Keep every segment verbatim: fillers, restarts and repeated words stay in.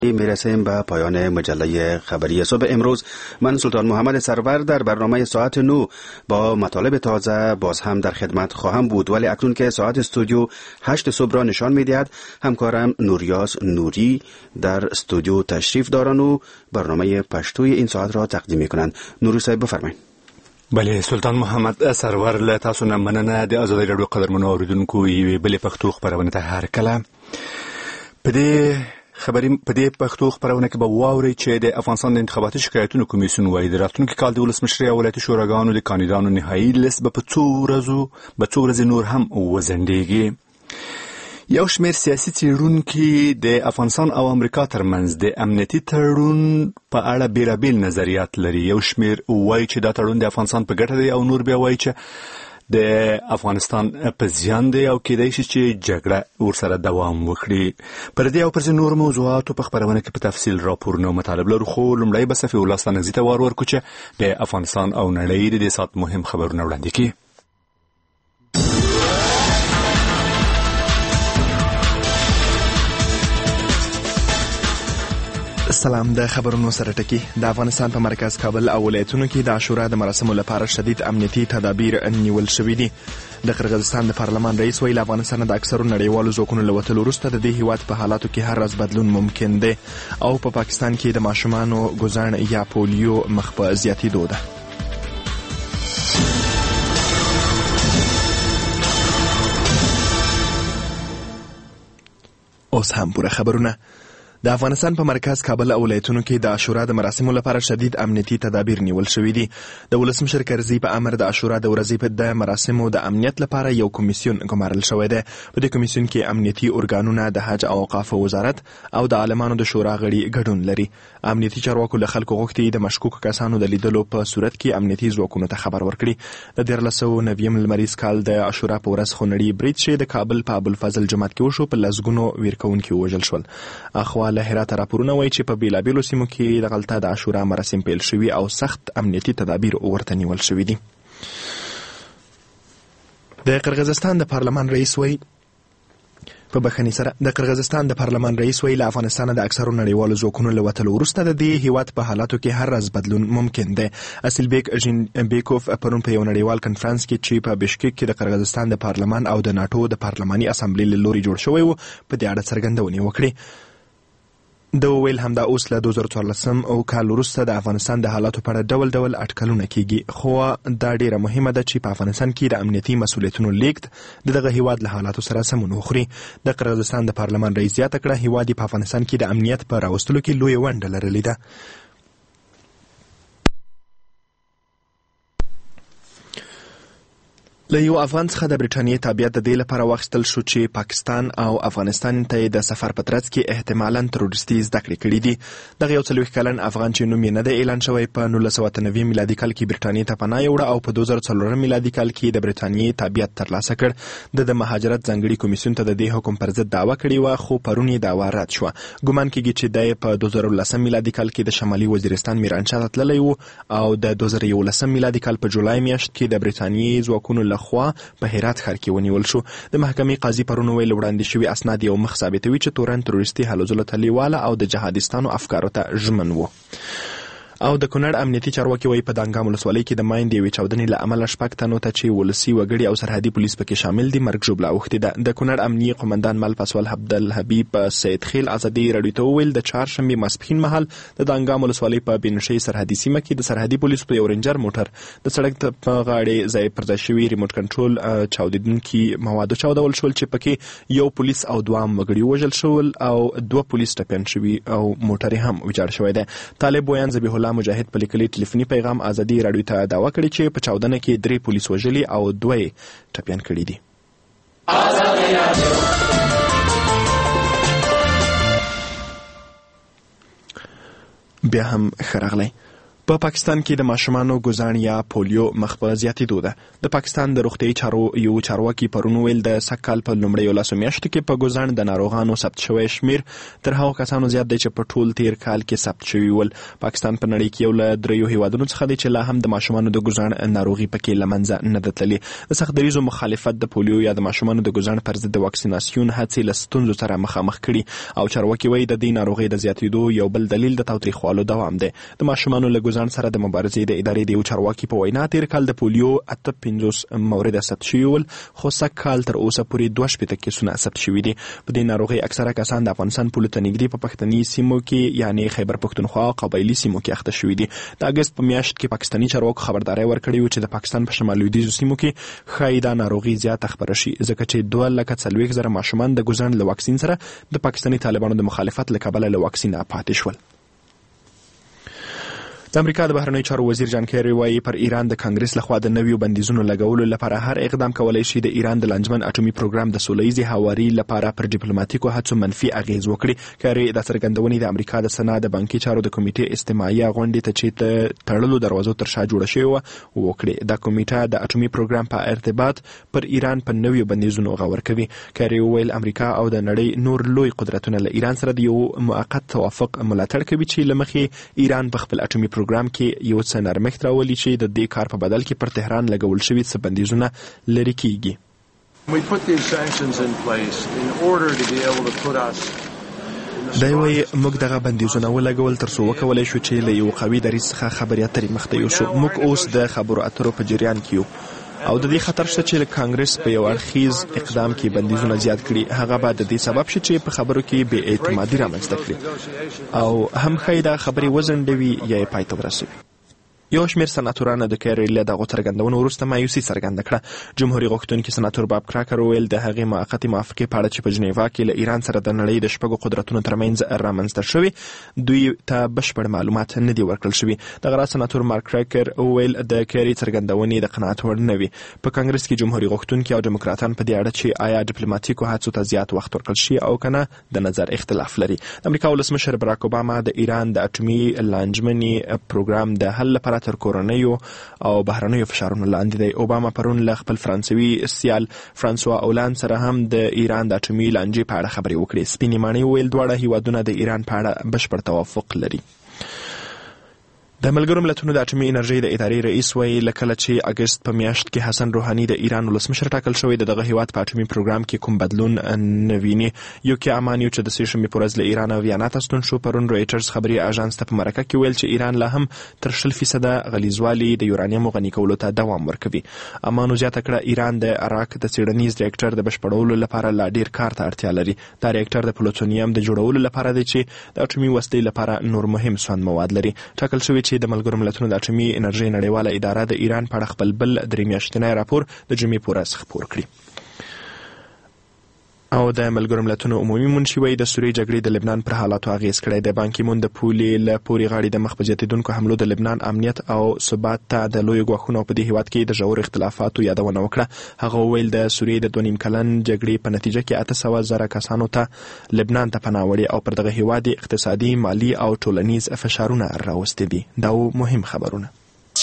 میرسیم به پایان مجله خبری صبح امروز. من سلطان محمد سرور در برنامه ساعت نو با مطالب تازه باز هم در خدمت خواهم بود، ولی اکنون که ساعت استودیو هشت صبح را نشان می‌دهد، همکارم نوریاس نوری در استودیو تشریف دارند و برنامه پشتوی این ساعت را تقدیم می‌کنند. نوری صاحب بفرمایید. بله سلطان محمد سرور له تاسو نه مننه د ازادي رادیو قدرمنو اوریدونکو یوې بلې پښتو خبرونه ته هر کله په دې خبرې په دې پښتو خبرونه کې به واورئ چې د افغانستان د انتخاباتي شکایتونو کمیسیون وايي د راتلونکي کال د ولسمشرۍ او ولایتي شوراګانو د کاندیدانو نهایي لیست به په څو ورځو به څو ورځې نور هم وځنډېږي. یو شمېر سیاسي څېړونکي د افغانستان او امریکا ترمنځ د امنیتي تړون په اړه بیلابیل نظریات لري. یو شمېر وایي چې دا تړون د افغانستان په ګټه دی او نور بیا وایي چې د افغانستان په زیان دی او کېدای شي چې جګړه ورسره دوام وکړي. پر دې او پر ځینو نورو موضوعاتو په خبرونه کې په تفصیل راپورونه او مطالب لرو، خو لومړی به صفي الله ستانکزي ته وار ورکړو چې د افغانستان او نړۍ د دې ساعت مهم خبرونه وړاندې کړي. سلام. د خبرونو سره ټکی. د افغانستان په مرکز کابل او ولایتونو کې د عاشورا د مراسمو لپاره شدید امنیتي تدابیر نیول شوي دي. د قرغیزستان د پارلمان رئیس ویل افغانستان د اکثرو نړیوالو ځواکونو له وتلو وروسته د دې هیواد په حالاتو کې هر ورځ بدلون ممکن دی او په پا پاکستان کې د ماشومانو ګوزڼ یا پولیو مخ په زیاتېدو ده. اوس هم پوره خبرونه. د افغانستان په مرکز کابل او ولایتونو کې د عاشورا د مراسمو لپاره شدید امنیتي تدابیر نیول شوي دي. د ولسمشر کرزي په امر د عاشورا د ورځې د مراسمو د امنیت لپاره یو کمیسیون ګمارل شوی دی. په دې کمیسیون کې امنیتي ارګانونه، د حج او اوقاف وزارت او د عالمانو د شورا غړي ګډون لري. امنیتي چارواکو له خلکو غوښتي د مشکوکو کسانو د لیدلو په صورت کې امنیتي ځواکونو ته خبر ورکړي. د دیارلس سوه نویم لمریز کال د عاشورا په ورځ خونړي برید چې د کابل په ابوالفضل جومات کې وشو، په لسګونو ویرکوونکي ووژل شول. اخوا له هراته راپورونه وایي چې په بیلابیلو سیمو کې دغلته د عاشورا مراسم پیل شوي او سخت امنیتي تدابیر ورته نیول شوي دي. د قرغیزستان د پارلمان رئیس وایي په بخښنې سره د قرغیزستان د پارلمان رئیس ویل افغانستان د اکثرو نړیوالو ځواکونو له وتلو وروسته د دې هیواد په حالاتو کې هر ورځ بدلون ممکن دی. اصیلبیک ژینبیکوف پرون په یو نړیوال کنفرانس کې چې په بشکک کې د قرغیزستان د پارلمان او د ناتو د پارلماني اسامبلې له لوري جوړ شوی و په دې اړه څرګندونې وکړې. د ویل همدا اوس له دوه زره څوارلسم او کال وروسته د افغانستان د حالاتو په اړه ډول ډول اټکلونه کیږي، خو دا ډیره مهمه ده چې په افغانستان کې د امنیتي مسؤلیتونو لیږد د دغه هیواد له حالاتو سره سمون وخوري. د قرغیزستان د پارلمان رئیس زیاته کړه هیواد په افغانستان کې د امنیت په راوستلو کې لویه ونډه لرلې ده. له یو افغان څخه د برټانیې تابعیت د دې لپاره واخیستل شو چې پاکستان او افغانستان ته د سفر په ترڅ کې احتمالاً تروریستي زده کړې کړي دي. دغه یو څلوېښت کلن افغان چې نوم یې نه دی اعلان شوی په نولس سوه اته نوي میلادي کال کې برټانیې ته پناه یوړه او په دوه زره څلورم میلادي کال کې د برټانیې تابعیت ترلاسه کړ. د د مهاجرت ځانګړي کمیسیون ته د دې حکم پر ضد دعوه کړې وه، خو پرون یې دعوه رد شوه. ګمان کېږي چې دی په دوه زره لسم میلادي کال کې د شمالي وزیرستان میرانشاه ته تللی و او د دوه زره یولسم میلادي کال په جولای میاشت کې د برټانیې ځواکونو لخوا په هرات ښار کې ونیول شو. د محکمې قاضي پرون ویل وړاندې شوي اسناد یو مخ ثابتوي چې تورن تروریستي هلو ځلو ته لیواله او د جهادیستانو افکارو ته ژمن و. او د کونړ امنیتي چارواکي وایي په دانګام ولسوالۍ کې د ماین د یوې چاودنې له امله شپږ تنو ته چې ولسي وګړي او سرحدي پولیس پکې شامل دي مرګ ژوبله اوښتې ده. د کونړ امنیي قومندان مل پاسوال عبدالحبیب سید خیل ازادي راډیو ته وویل د چهارشنبې ماسپښین مهال د دانګام ولسوالۍ په بینشۍ سرحدي سیمه کې د سرحدي پولیسو په یو رینجر موټر د سړک په غاړې ځای پر ځای شوي ریموټ کنټرول چاودېدونکي موادو چاودول شول چې پکې یو پولیس او دوه وګړي وژل شول او دوه پولیس ټپیان شوي او موټر هم ویجاړ شوی دی. طالب ویان ذبیح الله مجاهد په لیکلي ټلیفوني پیغام ازادي راډیو ته دعوه کړې چې په چاودنه کې درې پولیس وژلي او دوه یې ټپیان کړي دي. بیا هم ښه راغلی. په پا پاکستان کې د ماشومانو ګوزاڼ یا پولیو مخ په زیاتېدو ده. د پاکستان د روغتیايي چارو یو چارواکي پرون ویل د سږ کال په لومړیو لسو میاشتو کې په ګوزاڼ د ناروغانو ثبت شوی شمیر تر هغو کسانو زیات دی چې په ټول تیر کال کې ثبت شوي ول. پاکستان په نړۍ کې یو له دریو هیوادونو څخه دی چې لا هم د ماشومانو د ګوزاڼ ناروغي پکې له منځه نه ده تللې. د سخت دریځو مخالفت د پولیو یا د ماشومانو د ګوزاڼ پر ضد د واکسیناسیون هڅې له ستونزو سره مخامخ کړي او چارواکي وایي د دې ناروغۍ د زیاتېدو یو بل دلیل د تاوتریخوالو دوام دی. د ماشومانو له ګوزاڼ سره د مبارزې د ادارې د یو چارواکي په وینا تیر کال د پولیو اته پنځوس مورد ثبت شوي ول، خو سږ کال تر اوسه پورې دوه شپېته کیسونه ثبت شوي دي. په دې ناروغۍ اکثره کسان د افغانستان پولو ته نږدې په پښتني سیمو کې یعنی خیبر پښتونخوا قبایلي سیمو کې اخته شوي دي. د اګست په میاشت کې پاکستاني چارواکو خبرداری ورکړې و چې د پاکستان په شمال لویدیځو سیمو کې ښایي دا ناروغي زیاته خپره شي ځکه چې دوه لکه څلوېښت زره ماشومان د ګوزاڼ له واکسین سره د پاکستاني طالبانو د مخالفت له کبله له واکسینه پاتې شول. د امریکا د بهرنیو چارو وزیر جان کیری وایي پر ایران د کانګرس لخوا د نویو بندیزونو لګولو لپاره هر اقدام کولای شي د ایران د لانجمن اټومي پروګرام د سولهییزې هواري لپاره پر ډیپلوماټیکو هڅو منفي اغیز وکړي. کیری د څرګندونې د امریکا د سنا د بانکي چارو د کمیټې استماعي غونډې ته چې تړلو دروازو تر شا جوړه شوې وه وکړي. دا کمیټه د اټومي پروګرام په ارتباط پر ایران په نویو بندیزونو غور کوي. کیری وویل امریکا او د نړۍ نور لوی قدرتونه له ایران سره د یو موقت توافق ملاتړ کوي چې له مخې ایران په خپل اټومي پروګرام کې یو څه نرمښت راولي چې د دې کار په بدل کې پر تهران لګول شوي څه بندیزونه لرې کیږي. دی وایي موږ دغه بندیزونه ولګول تر څو وکولی شو چې له یو قوي دریځ څخه خبرې اترې مخته یوسو. موږ اوس د خبرو اترو په جریان کې یو او د دې خطر شته چې کانګرس په یو اړخیز اقدام کې بندیزونه زیات کړي. هغه به د دې سبب شي چې په خبرو کې بې اعتمادي رامنځته کړي او هم ښایي دا خبرې وځنډوي یا یې پای ته ورسوي. یو شمېر سناتورانو د کیری له دغو څرګندونو وروسته مایوسي څرګنده کړه. جمهوري غوښتونکي سناتور باب کراکر وویل د هغې موقتې موافقې په اړه چې په جنیوا کې له ایران سره د نړۍ د شپږو قدرتونو ترمنځ رامنځته شوي دوی ته بشپړ معلومات نه دي ورکړل شوي. دغه راز سناتور مارک کراکر وویل د کیری څرګندونې د قناعت وړ نه وي. په کانګرس کې جمهوري غوښتونکي او ډیموکراتان په دې اړه چې آیا ډیپلوماټیکو هڅو ته زیات وخت ورکړل شي او کنه د نظر اختلاف لري. د امریکا ولسمشر براک اوباما د ایران د اټومي لانجمني پروګرام د حل لپاره تر کورنیو او بهرنیو فشارونو لاندې دی. اوباما پرون له خپل فرانسوي سیال فرانسوا اولان سره هم د ایران د اټومي لانجې په اړه خبرې وکړې. سپینې ماڼۍ وویل دواړه هیوادونه د ایران په اړه بشپړ توافق لري. د ملګرو ملتونو د اټومي انرژۍ د ادارې رئیس وایي له کله چې اګست په میاشت کې حسن روحاني د ایران ولسمشر ټاکل شوی د دغه هیواد په اټومي پروګرام کې کوم بدلون نه ویني. یوکي امانیو چې د سې شنبې په ورځ له ایران او ویانا ته ستون شو پرون رویټرز خبري اژانس ته په مرکه کې ویل چې ایران لا هم تر شل فیصده غلیظوالي د یورانیم غني کولو ته دوام ورکوي. امانو زیاته کړه ایران د عراق د څېړنیز ریاکټر د بشپړولو لپاره لا ډیر کار ته اړتیا لري. دا ریاکټر د پلوتونیم د جوړولو لپاره دی چې د اټومي وسلې لپاره نور مهم سون مواد لري. ټاکل شوی چې د ملګرو ملتونو د اټومي انرژۍ نړیواله اداره د ایران په اړه خپل بل درې میاشتنی راپور د جمعې په ورځ خپور کړي. او د ملګرو ملتونو عمومي منشي وایي د سوریې جګړې د لبنان پر حالاتو اغیز کړی دی. بان کی مون د پولې له پورې غاړې د مخ په زیاتېدونکو حملو د لبنان امنیت او ثبات ته د لویو ګواښونو په دې هیواد کې د ژورو اختلافاتو یادونه وکړه. هغه وویل د سوریې د دوه نیم کلن جګړې په نتیجه کې اته سوه زره کسانو ته لبنان ته پناه وړې او پر دغه هیواد اقتصادي مالي او ټولنیز فشارونه راوستي دي. دا مهم خبرونه.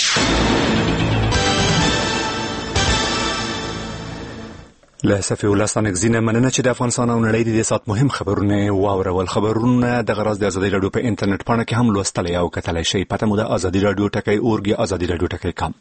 له صفي الله ستانکزینه مننه چې د افغانستان او نړۍ د دې سات مهم خبرونه واورول. خبرونه د غراز د ازادي رادیو په انټرنیټ پاڼه کې هم لوستلی او کتلی شئ. پته مو د ازادي رادیو ټکی اورګي ازادي رادیو ټکی کام.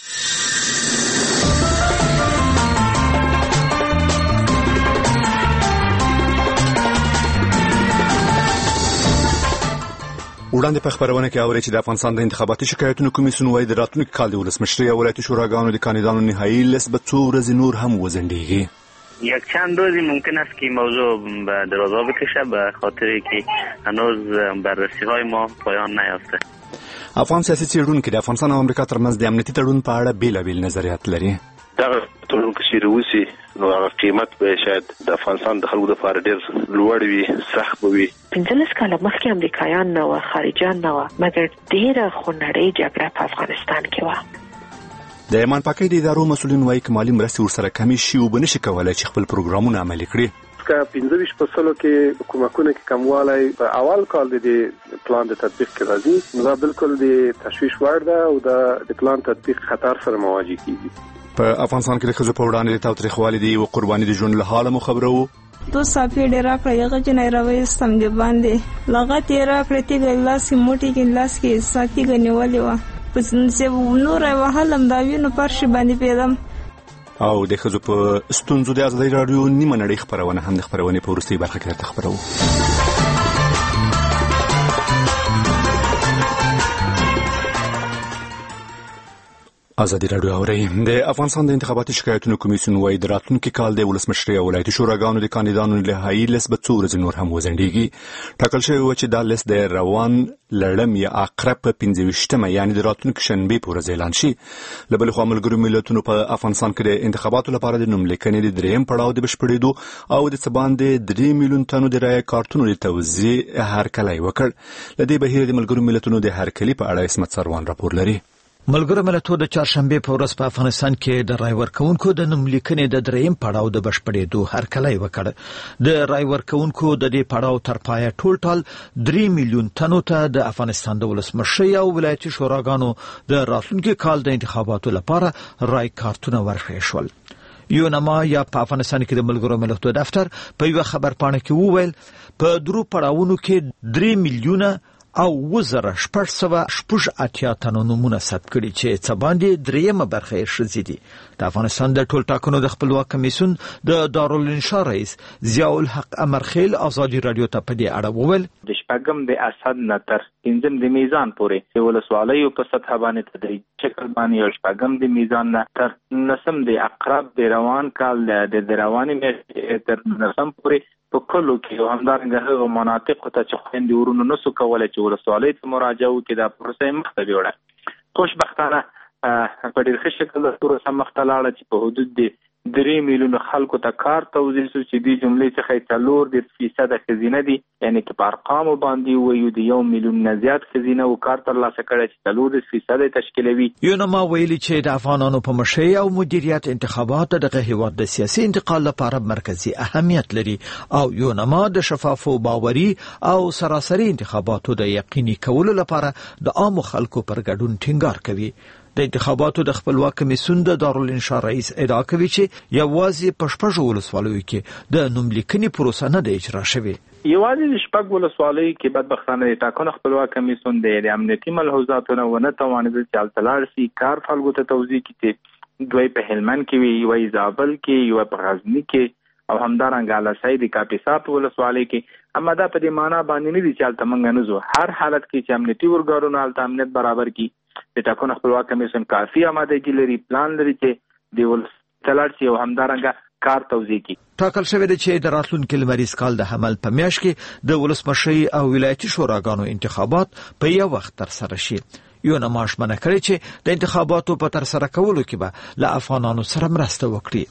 وړاندې په خبرونه کې اوري چې د افغانستان د انتخاباتي شکایتونو کمیسیون وايي د راتلونکي کال د ولسمشرۍ او ولایتي شوراګانو د کاندیدانو نهایی لیست به څو ورځې نور هم وځنډیږي. یک چند روزی ممکن است که موضوع به درازا بکشه به خاطر که هنوز بررسی های ما پایان نیافته. افغان سیاسي څېړونکي د افغانستان او امریکا ترمنځ د امنیتي تړون په اړه بیلابیل نظریات لري. دغه تړون که چیرې وشي نو هغه قیمت به شاید د افغانستان د خلکو لپاره ډېر لوړ وي، سخت به وي. پنځلس کاله مخکې امریکایان نه وه، خارجیان نه وه، مګر ډېره خونړۍ جګړه په افغانستان کې وه. د ایمان پاکۍ د ادارو مسؤلین وایي که مالي مرستې ورسره کمې شي او به نشي کولی چې خپل پروګرامونه عملي کړي. که پنځه ویشت په سلو کې کومکونه کې کموالی په اول کال د دې پلان د تطبیق کې راځي، نو دا بالکل د تشویش وړ ده او د پلان تطبیق خطر سره مواجه کیږي. په افغانستان کې د ښځو په وړاندې د تاوتریخوالي دی او قرباني د ژوند له حاله مو خبرو. دو صافي ډیر راکړه یغه جنې راوېستم د باندې لغت یې راکړه تیګ لاس کې موټي کې لاس کې ساتي غنیولې و پس نو نور وهلم دا وینو پرش باندې پیدم. او د ښځو په ستونزو د ازادۍ راډیو نیمه نړۍ خپرونه هم د خپرونې په وروستۍ برخه کې درته خپروو. ازادي راډیو اوري. د افغانستان د انتخاباتي شکایتونو کمیسیون وايي د راتلونکي کال د ولسمشرۍ او ولایتي شوراګانو د کاندیدانو نهایي لیست به څو ورځې نور هم وځنډېږي. ټاکل شوی و چې دا لیست د روان لړم یا عقرب په پنځه ویشتمه یعنې د راتلونکي شنبې په ورځ اعلان شي. له بلې خوا ملګرو ملتونو په افغانستان کې د انتخاباتو لپاره د نوملیکنې د درېیم پړاو د بشپړېدو او د څه باندې درې میلیون تنو د رایې کارتونو د توزیع هرکلی وکړ. له دې بهیر د ملګرو ملتونو د هرکلي په اړه اسمت سروان راپور لري. ملګرو ملتونو د چهارشنبه په ورځ په افغانستان کې د رای ورکونکو د نوملیکنې د درېیم پړاو د بشپړېدو هرکلی وکړ. د رای ورکونکو د دې پړاو تر پایه ټول ټال درې میلیون تنو ته د افغانستان د ولسمشرۍ او ولایتي شوراګانو د راتلونکي کال د انتخاباتو لپاره رای کارتونه ورکړل شول. یونما یا په افغانستان کې د ملګرو ملتونو دفتر په یو خبرپاڼه کې وویل په درو پړاوونو کې درې میلیونه او وزره شپږ سوه شپږ اتیا تنو نومونه ثبت کړي چې څه باندې دریمه برخه یې ښځې دي. د افغانستان د ټول ټاکنو د خپلواک کمیسیون د دارالانشا رئیس ضیاء الحق امرخیل ازادي راډیو ته په دې اړه وویل د شپږم د اسد نه تر پنځم د میزان پورې د ولسوالیو په سطح باندې تدریج شکل باندې یو شپږم د میزان نه تر نسم د عقرب د روان کال د رواني میاشتې تر نسم پورې په کلو کې همدارنګه هغه مناطق ته چې خويندې ورونو نسو کولای چې ولسوالۍ ته مراجعه وکړي دا پروسه مخته وړه. خوشبختانه په ډېر ښه شکل د پروسه مخته لاړه چې په حدود د درې میلیون خلکو ته کار توزیع شو چې د جملې څخه څلور د فیصد خزینه دي، یعنی چې په ارقامو باندې وایو د یو میلیون نه زیات خزینه او کار ترلاسه کړي چې څلور فیصد تشکیلوي. یونما ویلي چې د افغانانو په مشرۍ او مدیریت انتخابات دغه هیواد د سیاسي انتقال لپاره مرکزی اهمیت لري او یونما د شفاف او باوري او سراسري انتخاباتو د یقیني کولو لپاره د عام خلکو پر ګډون ټینګار کوي. د انتخاباتو د خپلواک کمیسیون د دارالانشا رئیس ادعا کوي چې یوازې په شپږو ولسوالیو کې د نوملیکنې پروسه نه ده اجرا شوې. یوازې د شپږ ولسوالیو کې بدبختانه د ټاکنو خپلواک کمیسیون د امنیتي ملحوظاتو نه ونه توانېدل چې هلته لاړ شي کار خلکو ته توضیح کړي. دوی په هلمند کې وي، یوه زابل کې، یوه په غزني کې او همدارنګه اله سید کاپیسا په ولسوالۍ کې. اما دا په دې معنا باندې نه دي چې هلته موږ نه ځو. هر حالت کې چې امنیتي ارګانونه هلته امنیت برابر کړي د ټاکنو خپلواک کمیسیون کافي آمادګي لري، پلان لري چې د ولسمشر او همدارنګه کار توزیع کړي. ټاکل شوی دی چې د راتلونکي لمریز کال د حمل په میاشت کې د ولسمشرۍ او ولایتي شوراګانو انتخابات په یو وخت ترسره شي. یونما ژمنه کړې چې د انتخاباتو په ترسره کولو کې به له افغانانو سره مرسته وکړي.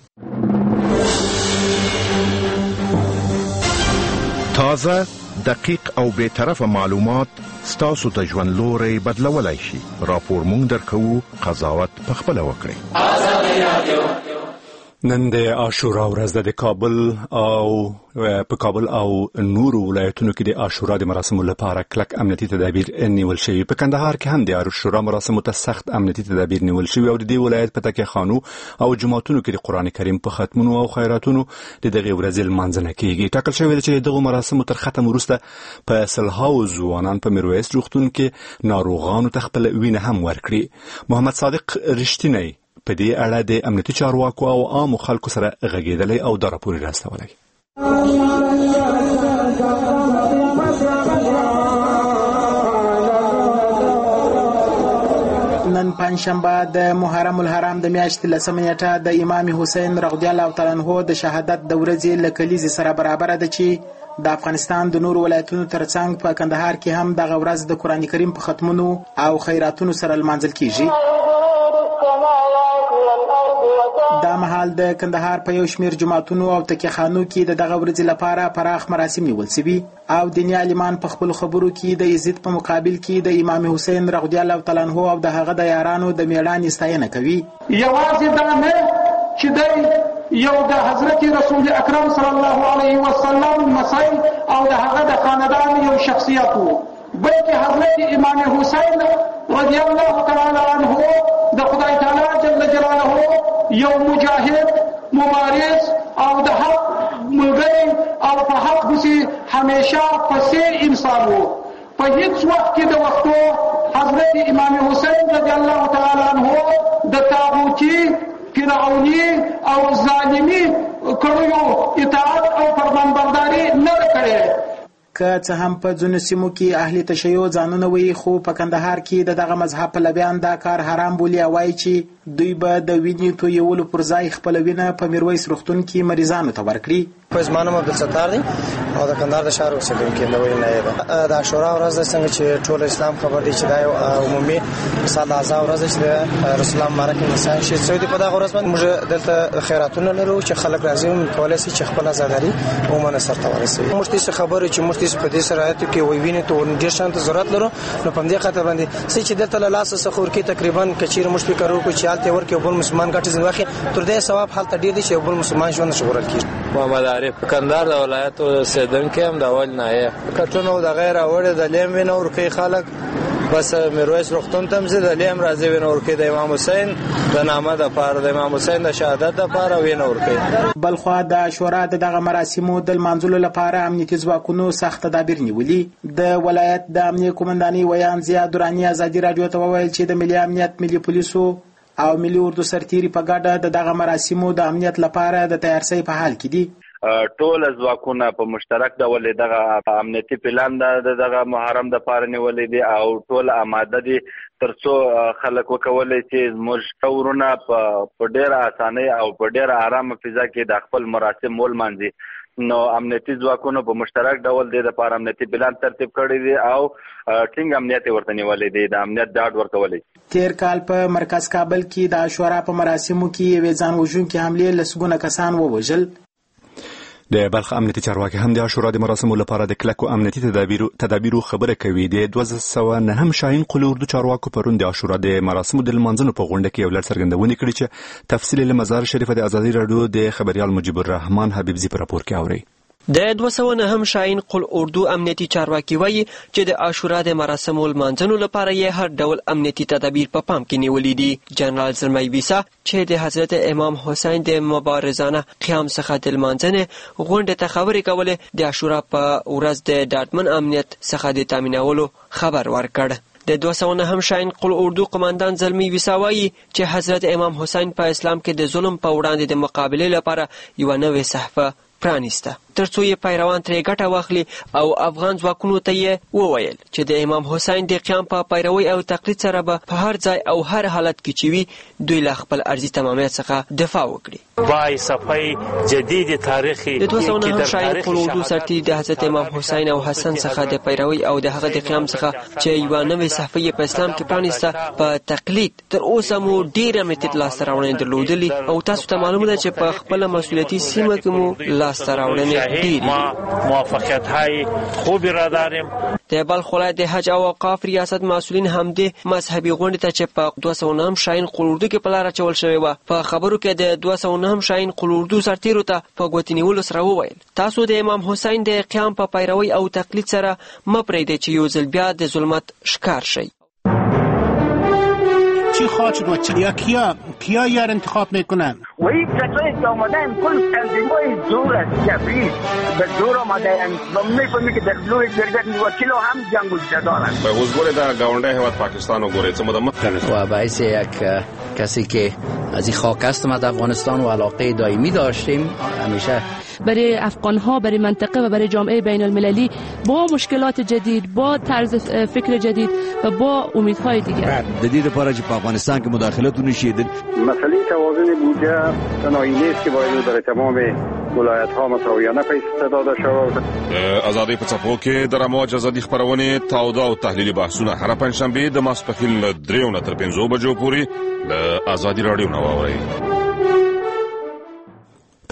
تازه، دقیق او بے طرفه معلومات ستاسو د ژوند لوري بدلولای شي. راپور مونږ درکو، قضاوت په خپل وکړئ. نن د عاشورا ورځ د کابل او په کابل او نورو ولایتونو کې د عاشورا د مراسمو لپاره کلک امنیتي تدابیر نیول شوي. په کندهار کې هم د عاشورا مراسمو ته سخت امنیتي تدابیر نیول شوي او د دې ولایت په تکیه خانو او جماعتونو کې د قران کریم په ختمونو او خیراتونو د دغه ورځې لمانځنه کیږي. ټاکل شوی دی چې دغه مراسمو تر ختم وروسته په سلهاو ځوانان په میرویس روغتون کې ناروغانو ته خپل وینه هم ورکړي. محمد صادق رښتینی په دې اړه د امنیتي چارواکو او عامو خلکو سره غږیدلی او دا راپور راستولی. نن پنځشنبه د محرم الحرام د میاشتې لسمه نیټه د امام حسین رضی الله تعالی عنہ د شهادت د ورځې له کلیزې سره برابر ده چې د افغانستان د نورو ولایتونو ترڅنګ په کندهار کې هم دغه ورځ د قران کریم په ختمونو او خیراتونو سره لمانځل کیږي. دا مهال د کندهار په یو شمیر جماعتونو او تکیه خانو کې د دغه ورځې لپاره پراخ مراسم نیول شوي او دیني عالمان په خپل خبرو کې د یزید په مقابل کې د امام حسین رضی الله تعالی عنہ او د هغه د یارانو د میړانې ستاینه کوي. یوازې دا نه چې دی یو د حضرت رسول اکرم صلی الله علیه وسلم مسای او د هغه د خاندان یو شخصیت وو، بلکې حضرت امام حسین رضی الله تعالی عنه د خدای تعالی جل جلاله یو مجاهد، مبارز او د حق ملګری او په حق پسې همیشه پسې انسان وو. په هیڅ وخت کې د وختو حضرت امام حسین رضی الله تعالی عنه د طاغوتي، فرعوني او ظالمي کړیو اطاعت او فرمانبرداري نه کړې. که څه هم په ځینو سیمو کې اهل تشیع ځانونه وایي، خو په کندهار کې د دغه مذهب پلویان دا کار حرام بولي او وایي چې دوی به د وینې تویولو پر ځای خپله وینه په میرویس روغتون کې مریضانو ته ورکړي. زما نوم عبدالستار دی او د کندهار د ښار اوسېدونکی له وینې ده. د عاشورا ورځ ده څنګه چې ټول اسلام خبر دی چې دا یو عمومي مثال اعضا ورځ ده چې د رسول الله مبارک انسان شهید شوی دی. په دغه ورځ باندې موږ دلته خیراتونه لرو چې خلک راځي او کولی شي چې خپل ازاداري عموما سرته ورسوي. موږ ته خبرو چې موږ ته په دې شرایطو کې وی وینې ته ډېر شانته ضرورت لرو، نو په دې خاطر باندې چې دلته له لاسه څخه ورکې تقریبا کچیر موږ فکر وکړو چې حالت ورکې بل مسلمان ګټه ځنواخي تر دې ثواب حالت ډېر دی چې بل مسلمان ژوند شغورل کیږي. محمد عارف کندهار د ولایت اوسیدونکی هم د اول نه یې کټونو د غیر اورې د لیم وینه ورکې خلک بس میرویس روغتون ته مزه د لیم راځي وینه ورکې د امام حسین د نامه د پاره د امام حسین د شهادت د پاره وینه ورکې. بلخوا د شورا د دغه مراسمو د منځلو لپاره امنیتي ځواکونو سخت تدابیر نیولي. د ولایت د امنیه قومندانۍ ویان زیاد درانی ازادي رادیو ته وویل چې د ملي امنیت، ملي پولیسو او ملي اردو سرتیري په ګډه د دغه مراسمو د امنیت لپاره د تیارسۍ په حال کې دي. ټول ځواکونه په مشترک ډول دغه امنیتي پلان دغه محرم د پاره نیولې دي او ټول آماده دي ترڅو خلک وکولای چې موږ ورونه په ډېر اسانۍ او په ډېر آرام فضا کې د خپل مراسم مول مانځي. نو امنیتي ځواکونو په مشترک ډول د لپاره امنیتي پلان ترتیب کړی دی او ټینګ امنیت ورته نیولې دی، د امنیت ډاډ ورکولای. تیر کال په مرکز کابل کې د عاشورا په مراسمو کې یوې ځان وژونکې حملې لسګونه کسان ووژل. د بلخ امنیتي چارواکي هم د عاشورا د مراسمو لپاره د کلکو امنیتي تدابیرو تدابیرو خبره کوي. د دوه سوه نهم شاهین قل اردو چارواکو پرون د عاشورا د مراسمو د لمانځنو په غونډه کې یو لړ څرګندونې کړې چې تفصیل له مزار شریف د ازادي رادیو د خبريال مجيب الرحمن حبیبزي په راپور کې اوري. د دوه سوه نهم شاهین قل اردو امنیتي چارواکي وایي چې د عاشورا د مراسمو لمانځنو لپاره یې هر ډول امنیتي تدابیر په پام کې نیولي دي. جنرال زلمی ویسا چې د حضرت امام حسین د مبارزانه قیام څخه د لمانځنې غونډې ته خبرې کولې د عاشورا په ورځ د ډاډمن امنیت څخه د تامینولو خبر ورکړ. د دوه سوه نهم شاهین قل اردو قماندان زلمی ویسا وایي چې حضرت امام حسین په اسلام کې د ظلم په وړاندې د مقابلې لپاره یو نوې صحفه پرانیسته ترڅو یې پیروان ترې ګټه واخلي او افغان ځواکونو ته یې وویل چې د امام حسین د قیام په پیروي او تقلید سره به په هر ځای او هر حالت کې چې وي دوی له خپل ارضي تمامیت څخه دفاع وکړي. وای صفای جدید تاریخي د دوه سوه نهم شاهین قل اردو سرتیري د حضرت امام حسین او حسن څخه د پیروي او د هغه د قیام څخه چې یوه نوې صحفه په اسلام کې پرانیسته په تقلید تر اوسه مو ډېر امنیتي لاسته راوړنې درلودلي او تاسو ته معلومه ده چې په خپله مسؤلیتي سیمه کې مو لاسته راوړنې ما موافقت های خوبی را داریم. د بلخ ولایت د حج او اوقاف ریاست مسؤلین هم د مذهبي غونډې ته چې په دوه سوه نهم شاهین قل اردو کې په لاره اچول شوې وه په خبرو کې د دوه سوه نهم شاهین قل اردو سرتیرو ته په ګوتې نیولو سره وویل تاسو د امام حسین د قیام په پیروي او تقلید سره مه پرېږدئ چې یو ځل بیا د ظلمت ښکار شئ. چی خواهد شد و کیا کیا کیا یار انتخاب میکنن؟ و این کسایی که آمدن کل تنظیمای زور است جبری به زور آمدن و میفهمی که در لوی جرگت وکیل هم جنگ و جدارن. به حضور در گاونده هواد پاکستان و گوریت مدام و باعث یک کسی که از این خاک است ما در افغانستان و علاقه دائمی داشتیم همیشه برای افغان‌ها برای منطقه و برای جامعه بین المللی با مشکلات جدید با طرز فکر جدید و با امیدهای دیگر جدید لپاره چې په افغانستان کې مداخلتونه شیدل مسئله توازن بودجه تنهایی نیست که باید برای تمام ولایت‌ها مساویانه پیسې داده شود. ازادي په څپو کې د رموج ازادي خبرونه تاوده او تحلیلي بحثونه هر پنځشنبه د ماسپخیل له دریو نه تر پنځو بجو پورې د ازادي رادیو نو اوري.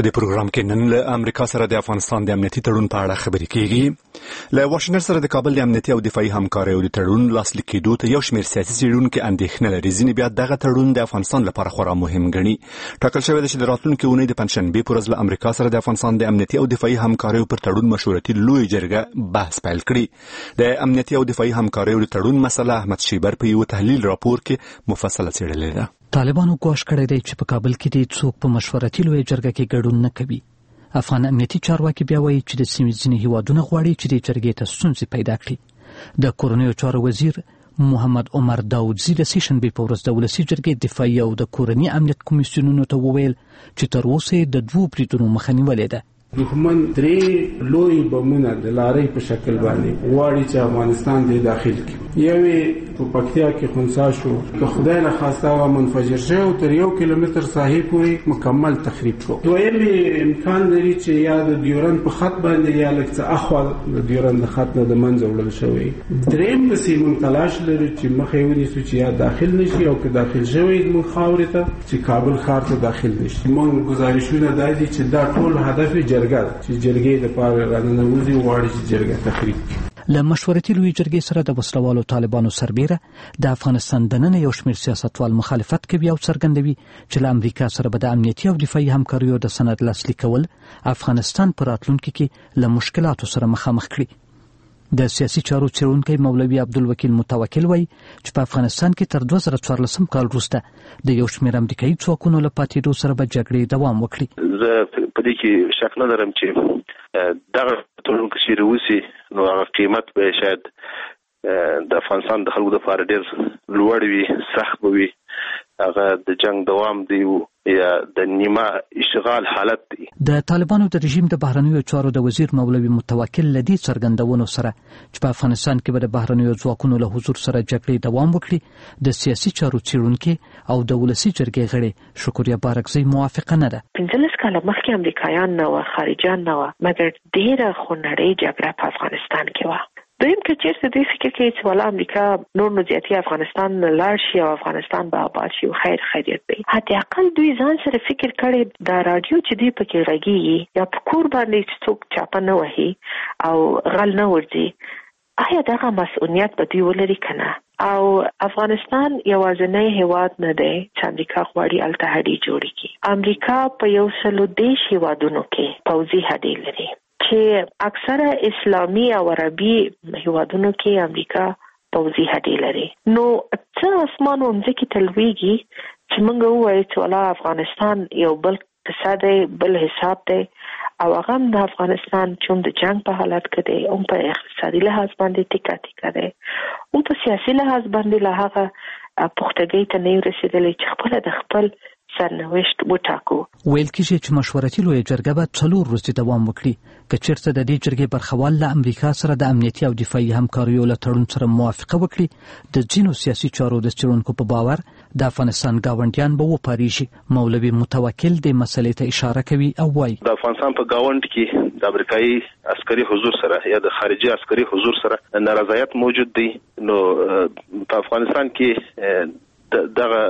په دې پروګرام کې نن له امریکا سره د افغانستان د امنیتي تړون په اړه خبرې کیږي. له واشنګټن سره د کابل د امنیتي او دفاعي همکارۍ او د تړون لاسلیک کېدو ته یو شمېر سیاسي څېړونکي اندېښنه لري. ځینې بیا دغه تړون د افغانستان لپاره خورا مهم ګڼي. ټاکل شوی ده چې د راتلونکي اونۍ د پنجشنبې په ورځ له امریکا سره د افغانستان د امنیتي او دفاعي همکاریو پر تړون مشورتي لوی جرګه بحث پیل کړي. د امنیتي او دفاعي همکاریو د تړون مسله احمد شیبر په یو تحلیل راپور کې مفصله څېړلې ده. طالبانو ګواښ کړی دی چې په کابل کې د څوک په مشورتي لوی جرګه کې ګډون نه کوي. افغان امنیتي چارواکي بیا وایي چې د سیمې ځینې هیوادونه غواړي چې د جرګې ته ستونزې پیدا کړي. د کورنیو چارو وزیر محمد عمر داودزي د سې شنبې په ورځ د ولسي جرګې دفاعي او د کورني امنیت کمیسیونونو ته وویل چې تر اوسه د دوو بریدونو مخه نیولې ده. دښمن درې لوی بمونه د لارۍ په شکل باندې غواړي چې افغانستان دې داخل کړي. یوې په پکتیا کې خنثی شو که خدای نه خواسته و منفجر شو او تر یو کیلومتر ساحې پورې مکمل تخریب شو. دویم امکان لري چې یا د ډیورند په خط باندې یا لږ څه اخوا د ډیورند خط نه د منځه وړل شوی. دریم پسې موږ تلاش لرو چې مخې ونیسو چې یا داخل نشي او که داخل شوی موږ خاورې ته چې کابل ښار ته داخل نشي. موږ گزارشونه دا دي چې دا ټول هدف جرګه چې جرګې د پاره راننوځي غواړي چې جرګه تخریب کړي. له مشورتي لوی جرګې سره د وسلوالو طالبانو سربیره د افغانستان دننه یو شمېر سیاستوال مخالفت کوي او څرګندوي چې له امریکا سره به د امنیتي او دفاعي همکاریو د سند لاسلیک کول افغانستان په راتلونکي کې له مشکلاتو سره مخامخ کړي. د سیاسي چارو څېړونکی مولوي عبدالوکیل متوکل وایي چې په افغانستان کې تر دوه زره څوارلسم کال وروسته د یو شمېر امریکایي ځواکونو له پاتېدو سره به جګړې دوام وکړي. زه په دې کې شک نه لرم چې دغه تړون که چیرې وشي نو هغه قیمت به شاید د افغانستان د خلکو لپاره ډېر لوړ وي، سخت به وي. هغه د جنگ دوام دی یا د نیمه اشغال حالت دی. د طالبانو د رژیم د بهرنیو چارو د وزیر مولوي متوکل لدی څرګندونو سره چې په افغانستان کې به د بهرنیو ځواکونو له حضور سره جګړې دوام وکړي د سیاسي چارو څېړونکي او د ولسي جرګې غړي شکریا بارکزی موافقه نه ده. پنځلس کاله مخکې امریکایان نه و، خارجان نه و، مګر ډېره خونړۍ جګړه په افغانستان کې وه. دویم که چیرته دوی فکر کوي چې والا امریکا نور نو زیاتي افغانستان لاړ شي او افغانستان به آباد شي او خیر خیریت وي، حتی اقل دوی ځان سره فکر کړي دا رادیو چې دوی پکې غږیږي یا په کور باندې چې څوک چاپه نه وهي او غل نه ورځي، آیا دغه مسؤلیت به دوی ولري که نه؟ او افغانستان یوازینی هیواد نه دی چې امریکا غواړي هلته هډې جوړې کړي. امریکا په یو سلو دېرش هیوادونو کې پوځي هډې لري چې اکثره اسلامي او عربي هیوادونو کې امریکا پوځي هډې لري. نو څه اسمان او مځکې ته لویږي چې موږ ووایو چې والا افغانستان یو بل قصه دی، بل حساب دی او هغه هم د افغانستان چې د جنگ په حالت کې دی، هم په اقتصادي لحاظ باندې ټیکه ټیکه دی، هم په سیاسي لحاظ باندې له هغه پختګۍ ته نه رسېدلی چې خپله د خپل سرنوشت وټاکو. ویل کېږي چې مشورتي لویه جرګه به څلور ورځې دوام وکړي. که چېرته د دې جرګې برخوال له امریکا سره د امنیتي او دفاعي همکاریو له تړون سره موافقه وکړي، د ځینو سیاسي چارو د څېړونکو په باور د افغانستان ګاونډیان به وپارېږي. مولوي متوکل دې مسلې ته اشاره کوي او وایي د افغانستان په ګاونډ کې د امریکایي عسکري حضور سره یا د خارجي عسکري حضور سره نارضایت موجود دی. نو په افغانستان کې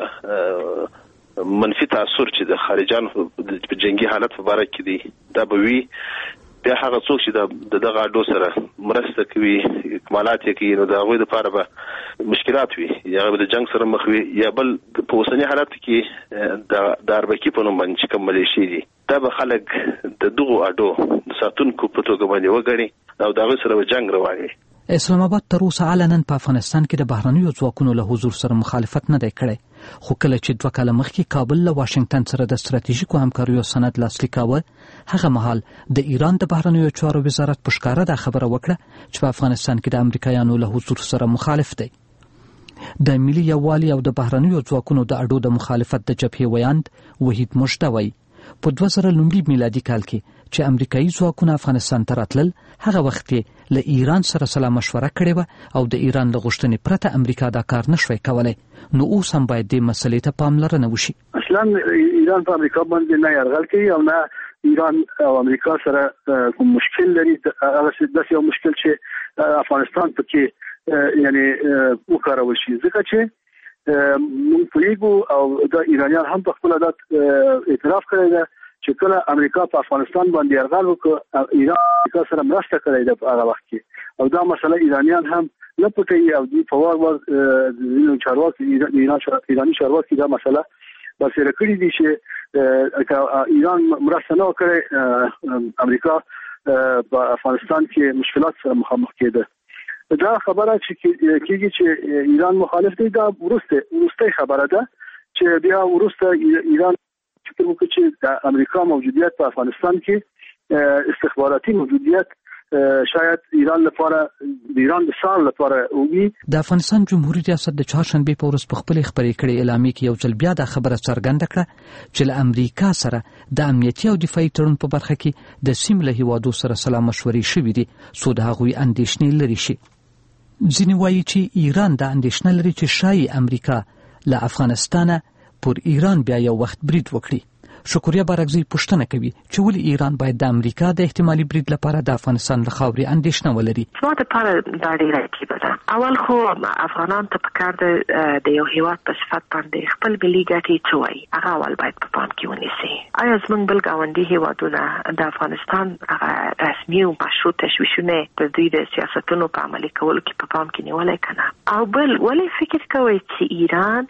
دغه منفي تاثر چې د خارجانو په جنگي حالت په باره کې دی دا به وي. بیا هغه څوک چې د دغه اډو سره مرسته کوي، اکمالات یې کوي، نو د هغوی دپاره به مشکلات وي، یا به د جنگ سره مخ وي، یا بل په اوسني حالت کې د اربکي په نوم باندې چې کوم ملیشې دي دا به خلک د دغو اډو د ساتونکو په توګه باندې وګڼي او د هغوی سره به جنگ روان وي. اسلام آباد تر اوسه علنا په افغانستان کې د بهرنیو ځواکونو له حضور سره مخالفت نه دی کړی، خو کله چې دوه کاله مخکې کابل له واشنګټن سره د ستراتیژیکو همکاریو سند لاسلیک کاوه، هغه مهال د ایران د بهرنیو چارو وزارت په ښکاره دا خبره وکړه چې په افغانستان کې د امریکایانو له حضور سره مخالف دی. د ملي یووالي او د بهرنیو ځواکونو د اډو د مخالفت د جبهې ویاند وحید مژده وایي په دوه زره لومړي میلادي کال کې چې امریکایي ځواکونه افغانستان ته راتلل، هغه وخت کې له ایران سره سلا مشوره کړې وه او د ایران له غوښتنې پرته امریکا دا کار نشوی کولی. نو اوس هم باید دې مسلې ته پاملرنه وشي. اصلا ایران په امریکا باندې نه یرغل کوي او نه ایران او امریکا سره کوم مشکل لري. هغه داسې یو مشکل چې افغانستان پکې یعنی وکارول شي، ځکه چې مونږ پوهیږو او د ایرانیان هم په خپل عادت اعتراف کړی ده چې کله امریکا په افغانستان باندې یرغل وکړ ایران امریکا سره مرسته کړې ده په هغه وخت کې او دا مسله ایرانیان هم نه پټوي او دوی په وار وار د چارواکي ایران ایرانی چارواکي دا مسله بسره کړی دي چې ایران مرسته نه وکړي امریکا په افغانستان کې مشکلات سره مخامخ کېده دا خبره چې کېږي چې ایران مخالف دی دا ورسته ورسته خبره ده چې بیا ورسته ایران فکر وکړي چې د امریکا موجودیت په افغانستان کې استخباراتي موجودیت شاید ایران لپاره د ایران د سال لپاره وي. د افغانستان جمهوریت ریاست د چهارشنبه په ورځ په خپل خبرې کړې اعلامیه کې یو ځل بیا د خبره څرګنده کړه چې له امریکا سره د امنیتي او دفاعي تړون په برخه کې د سیمې له هیوادو سره سلا مشورې شوې دي څو د هغوی اندېښنې لري شي. ځینې وایي چې ایران د اندېښنه لري چې شایي امریکا له افغانستانه پر ایران بیا یو وخت برید وکړي. شکریه بارکزی پوښتنه کوي چې ولې ایران باید د امریکا د احتمالي برید لپاره د افغانستان له خاورې اندېښنه ولري. زما دپاره دا ډېره عجیبه ده. اول خو افغانان ته پکار ده د یو هیواد په صفت باندې خپل ملي ګټې څه وایي هغه اول باید په پام کې ونیسي. آیا زموږ بل ګاونډي هیوادونه د افغانستان هغه رسمي او مشروع تشویشونه د دوی د سیاستونو په عملي کولو کې په پام کې نیولی که نه؟ او بل ولې فکر کوئ چې ایران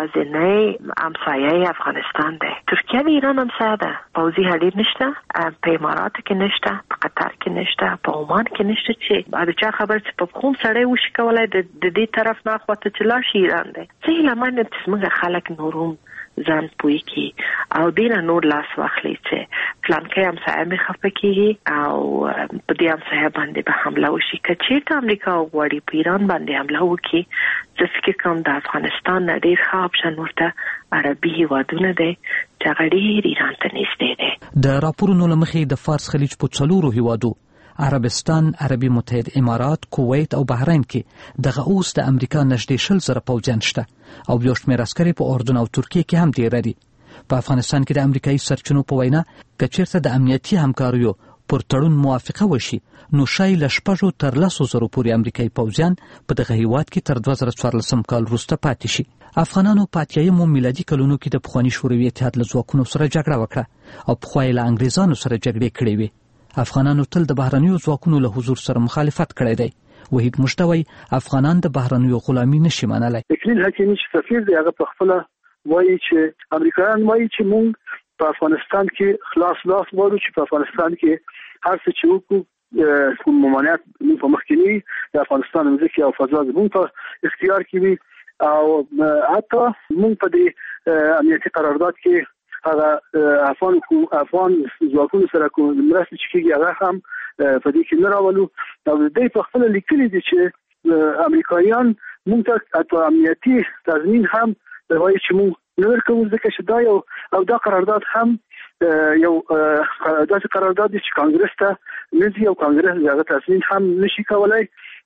یوازینی همسایه افغانستان دی؟ ترکیه د ایران همسایه ده. پوځي هډې نشته، په اماراتو کې نشته، په قطر کې نشته، په عمان کې نشته چې د چا خبر چې په کوم سړی وشي کولای د دې طرف نه خواته چې لاړ شي ایران دی. څه هیله من یم چې زموږ خلک نور هم ځان پوه کړي او دې نه نور لاس واخلي چې پلانکی همسایه مې خفه کېږي او په دې همسایه باندې به حمله وشي. که چېرته امریکا وغواړي په ایران باندې حمله وکړي زه فکر کوم د افغانستان نه ډېر ښه آپشن ورته عربي هیوادونه دی چې هغه ډېر ایران ته نږدې دی. د راپورونو له مخې د فارس خلیج په څلورو هیوادو عربستان، عربي متحد امارات، کویت او بحرین کې دغه اوس د امریکا نږدې شل زره پوځیان شته او یو شمېر عسکر په اردن او ترکیه کې هم ډېر دي. په افغانستان کې د امریکایي سرچینو په وینا که چېرته د امنیتي همکاریو پر تړون موافقه وشي نو شاید له شپږو تر لسو زرو پورې امریکایي پوځیان په دغه هیواد کې تر دوه زره څوارلسم کال وروسته پاتې شي. افغانانو په اتیایمو میلادي کلونو کې د پخواني شوروي اتحاد له ځواکونو سره جګړه وکړه او پخوا یې له انګریزانو سره جګړې کړې وې. افغانانو تل د بهرنیو ځواکونو له حضور سره مخالفت کړی دی. وحید مشتوی افغانان د بهرنیو غلامي نشي منلی. اکلیل حکیمي چې سفیر دی هغه په خپله وایي چې امریکایان وایي چې موږ په افغانستان کې خلاص لاس غواړو چې په افغانستان کې هر څه چې وکړو کوم ممانعت موږ په مخ کې نه وي د افغانستان مځکې او فضا زموږ په اختیار کې وي او حتی موږ په دې امنیتي قرارداد کې هغه افغان افغان ځواکونو سره کوم مرستې چې کېږي هغه هم په دې کې نه راولو او دوی په خپله لیکلي دي چې امریکایان موږ ته حتی امنیتي تضمین هم وایي چې موږ نه ورکوو ځکه چې دا یو او دا قرارداد هم یو داسې قرارداد دی چې کانګرس ته نه ځي او کانګرس د هغه تضمین هم نشي کولی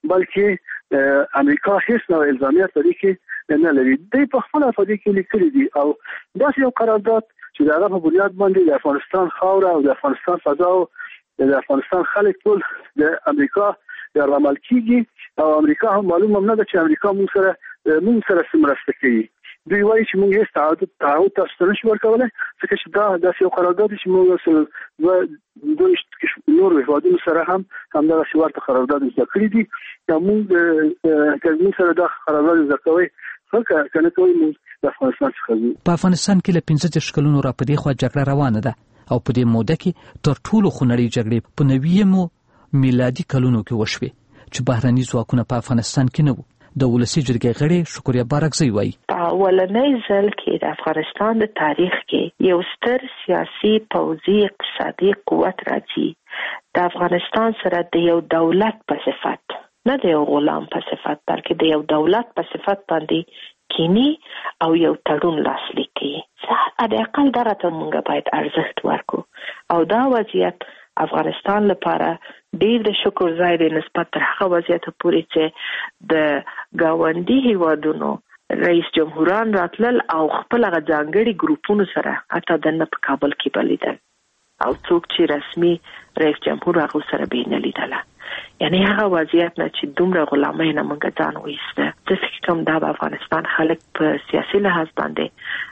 بلکې امریکا هیڅ نوع الزامیت په دې کې نه لري. دوی په خپله په دې کې لیکلي دي او داسې یو قرارداد چې د هغه په بنیاد باندې د افغانستان خاوره او د افغانستان فضا او د افغانستان خلک ټول د امریکا یرغمل کېږي او امریکا هم معلومه نه ده چې امریکا موږ سره موږ سره څه مرسته کوي. دوی وایي چې موږ هیڅ تعهد تعهد تاسو ته نشو ورکولی ځکه چې دا داسې یو قرارداد چې موږ سره دوه نورو هیوادونو سره هم همدغسې ورته قرارداد زده کړي دي او موږ که موږ سره دا قرارداد زده کوئ ښه که نه کوئ موږ د افغانستان څخه ځو. په افغانستان کې له پنځه دېرش کلونو را په دې خوا جګړه روانه ده او په دې موده کې تر ټولو خونړۍ جګړې په نویمو میلادي کلونو کې وشوې چې بهرني ځواکونه په افغانستان کې نه وو. د ولسي جرګې غړي شکریه بارکزی وایي په اولنۍ ځل کې د افغانستان د تاریخ کې یو ستر سیاسي پوځي اقتصادي قوت راځي د افغانستان سره د یو دولت په صفت نه د یو غلام په صفت بلکې د یو دولت په صفت باندې کینی او یو تړون لاسلیک کړي. حداقل دغه ته موږ باید ارزښت ورکړو او دا وضعیت افغانستان لپاره ډېر د شکر ځای دی نسبت تر هغه وضعیت پورې چې د ګاونډي هیوادونو رئیس جمهوران راتلل او خپل هغه ځانګړي ګروپونو سره حتی دننه په کابل کې بلیدل او څوک چې رسمي رئیس جمهور هغه سره به نه لیدله. یعنی هغه وضعیت نه چې دومره غلامۍ نه موږ ځان وایسته. زه فکر کوم دا به افغانستان خلک په سیاسي لحاظ باندې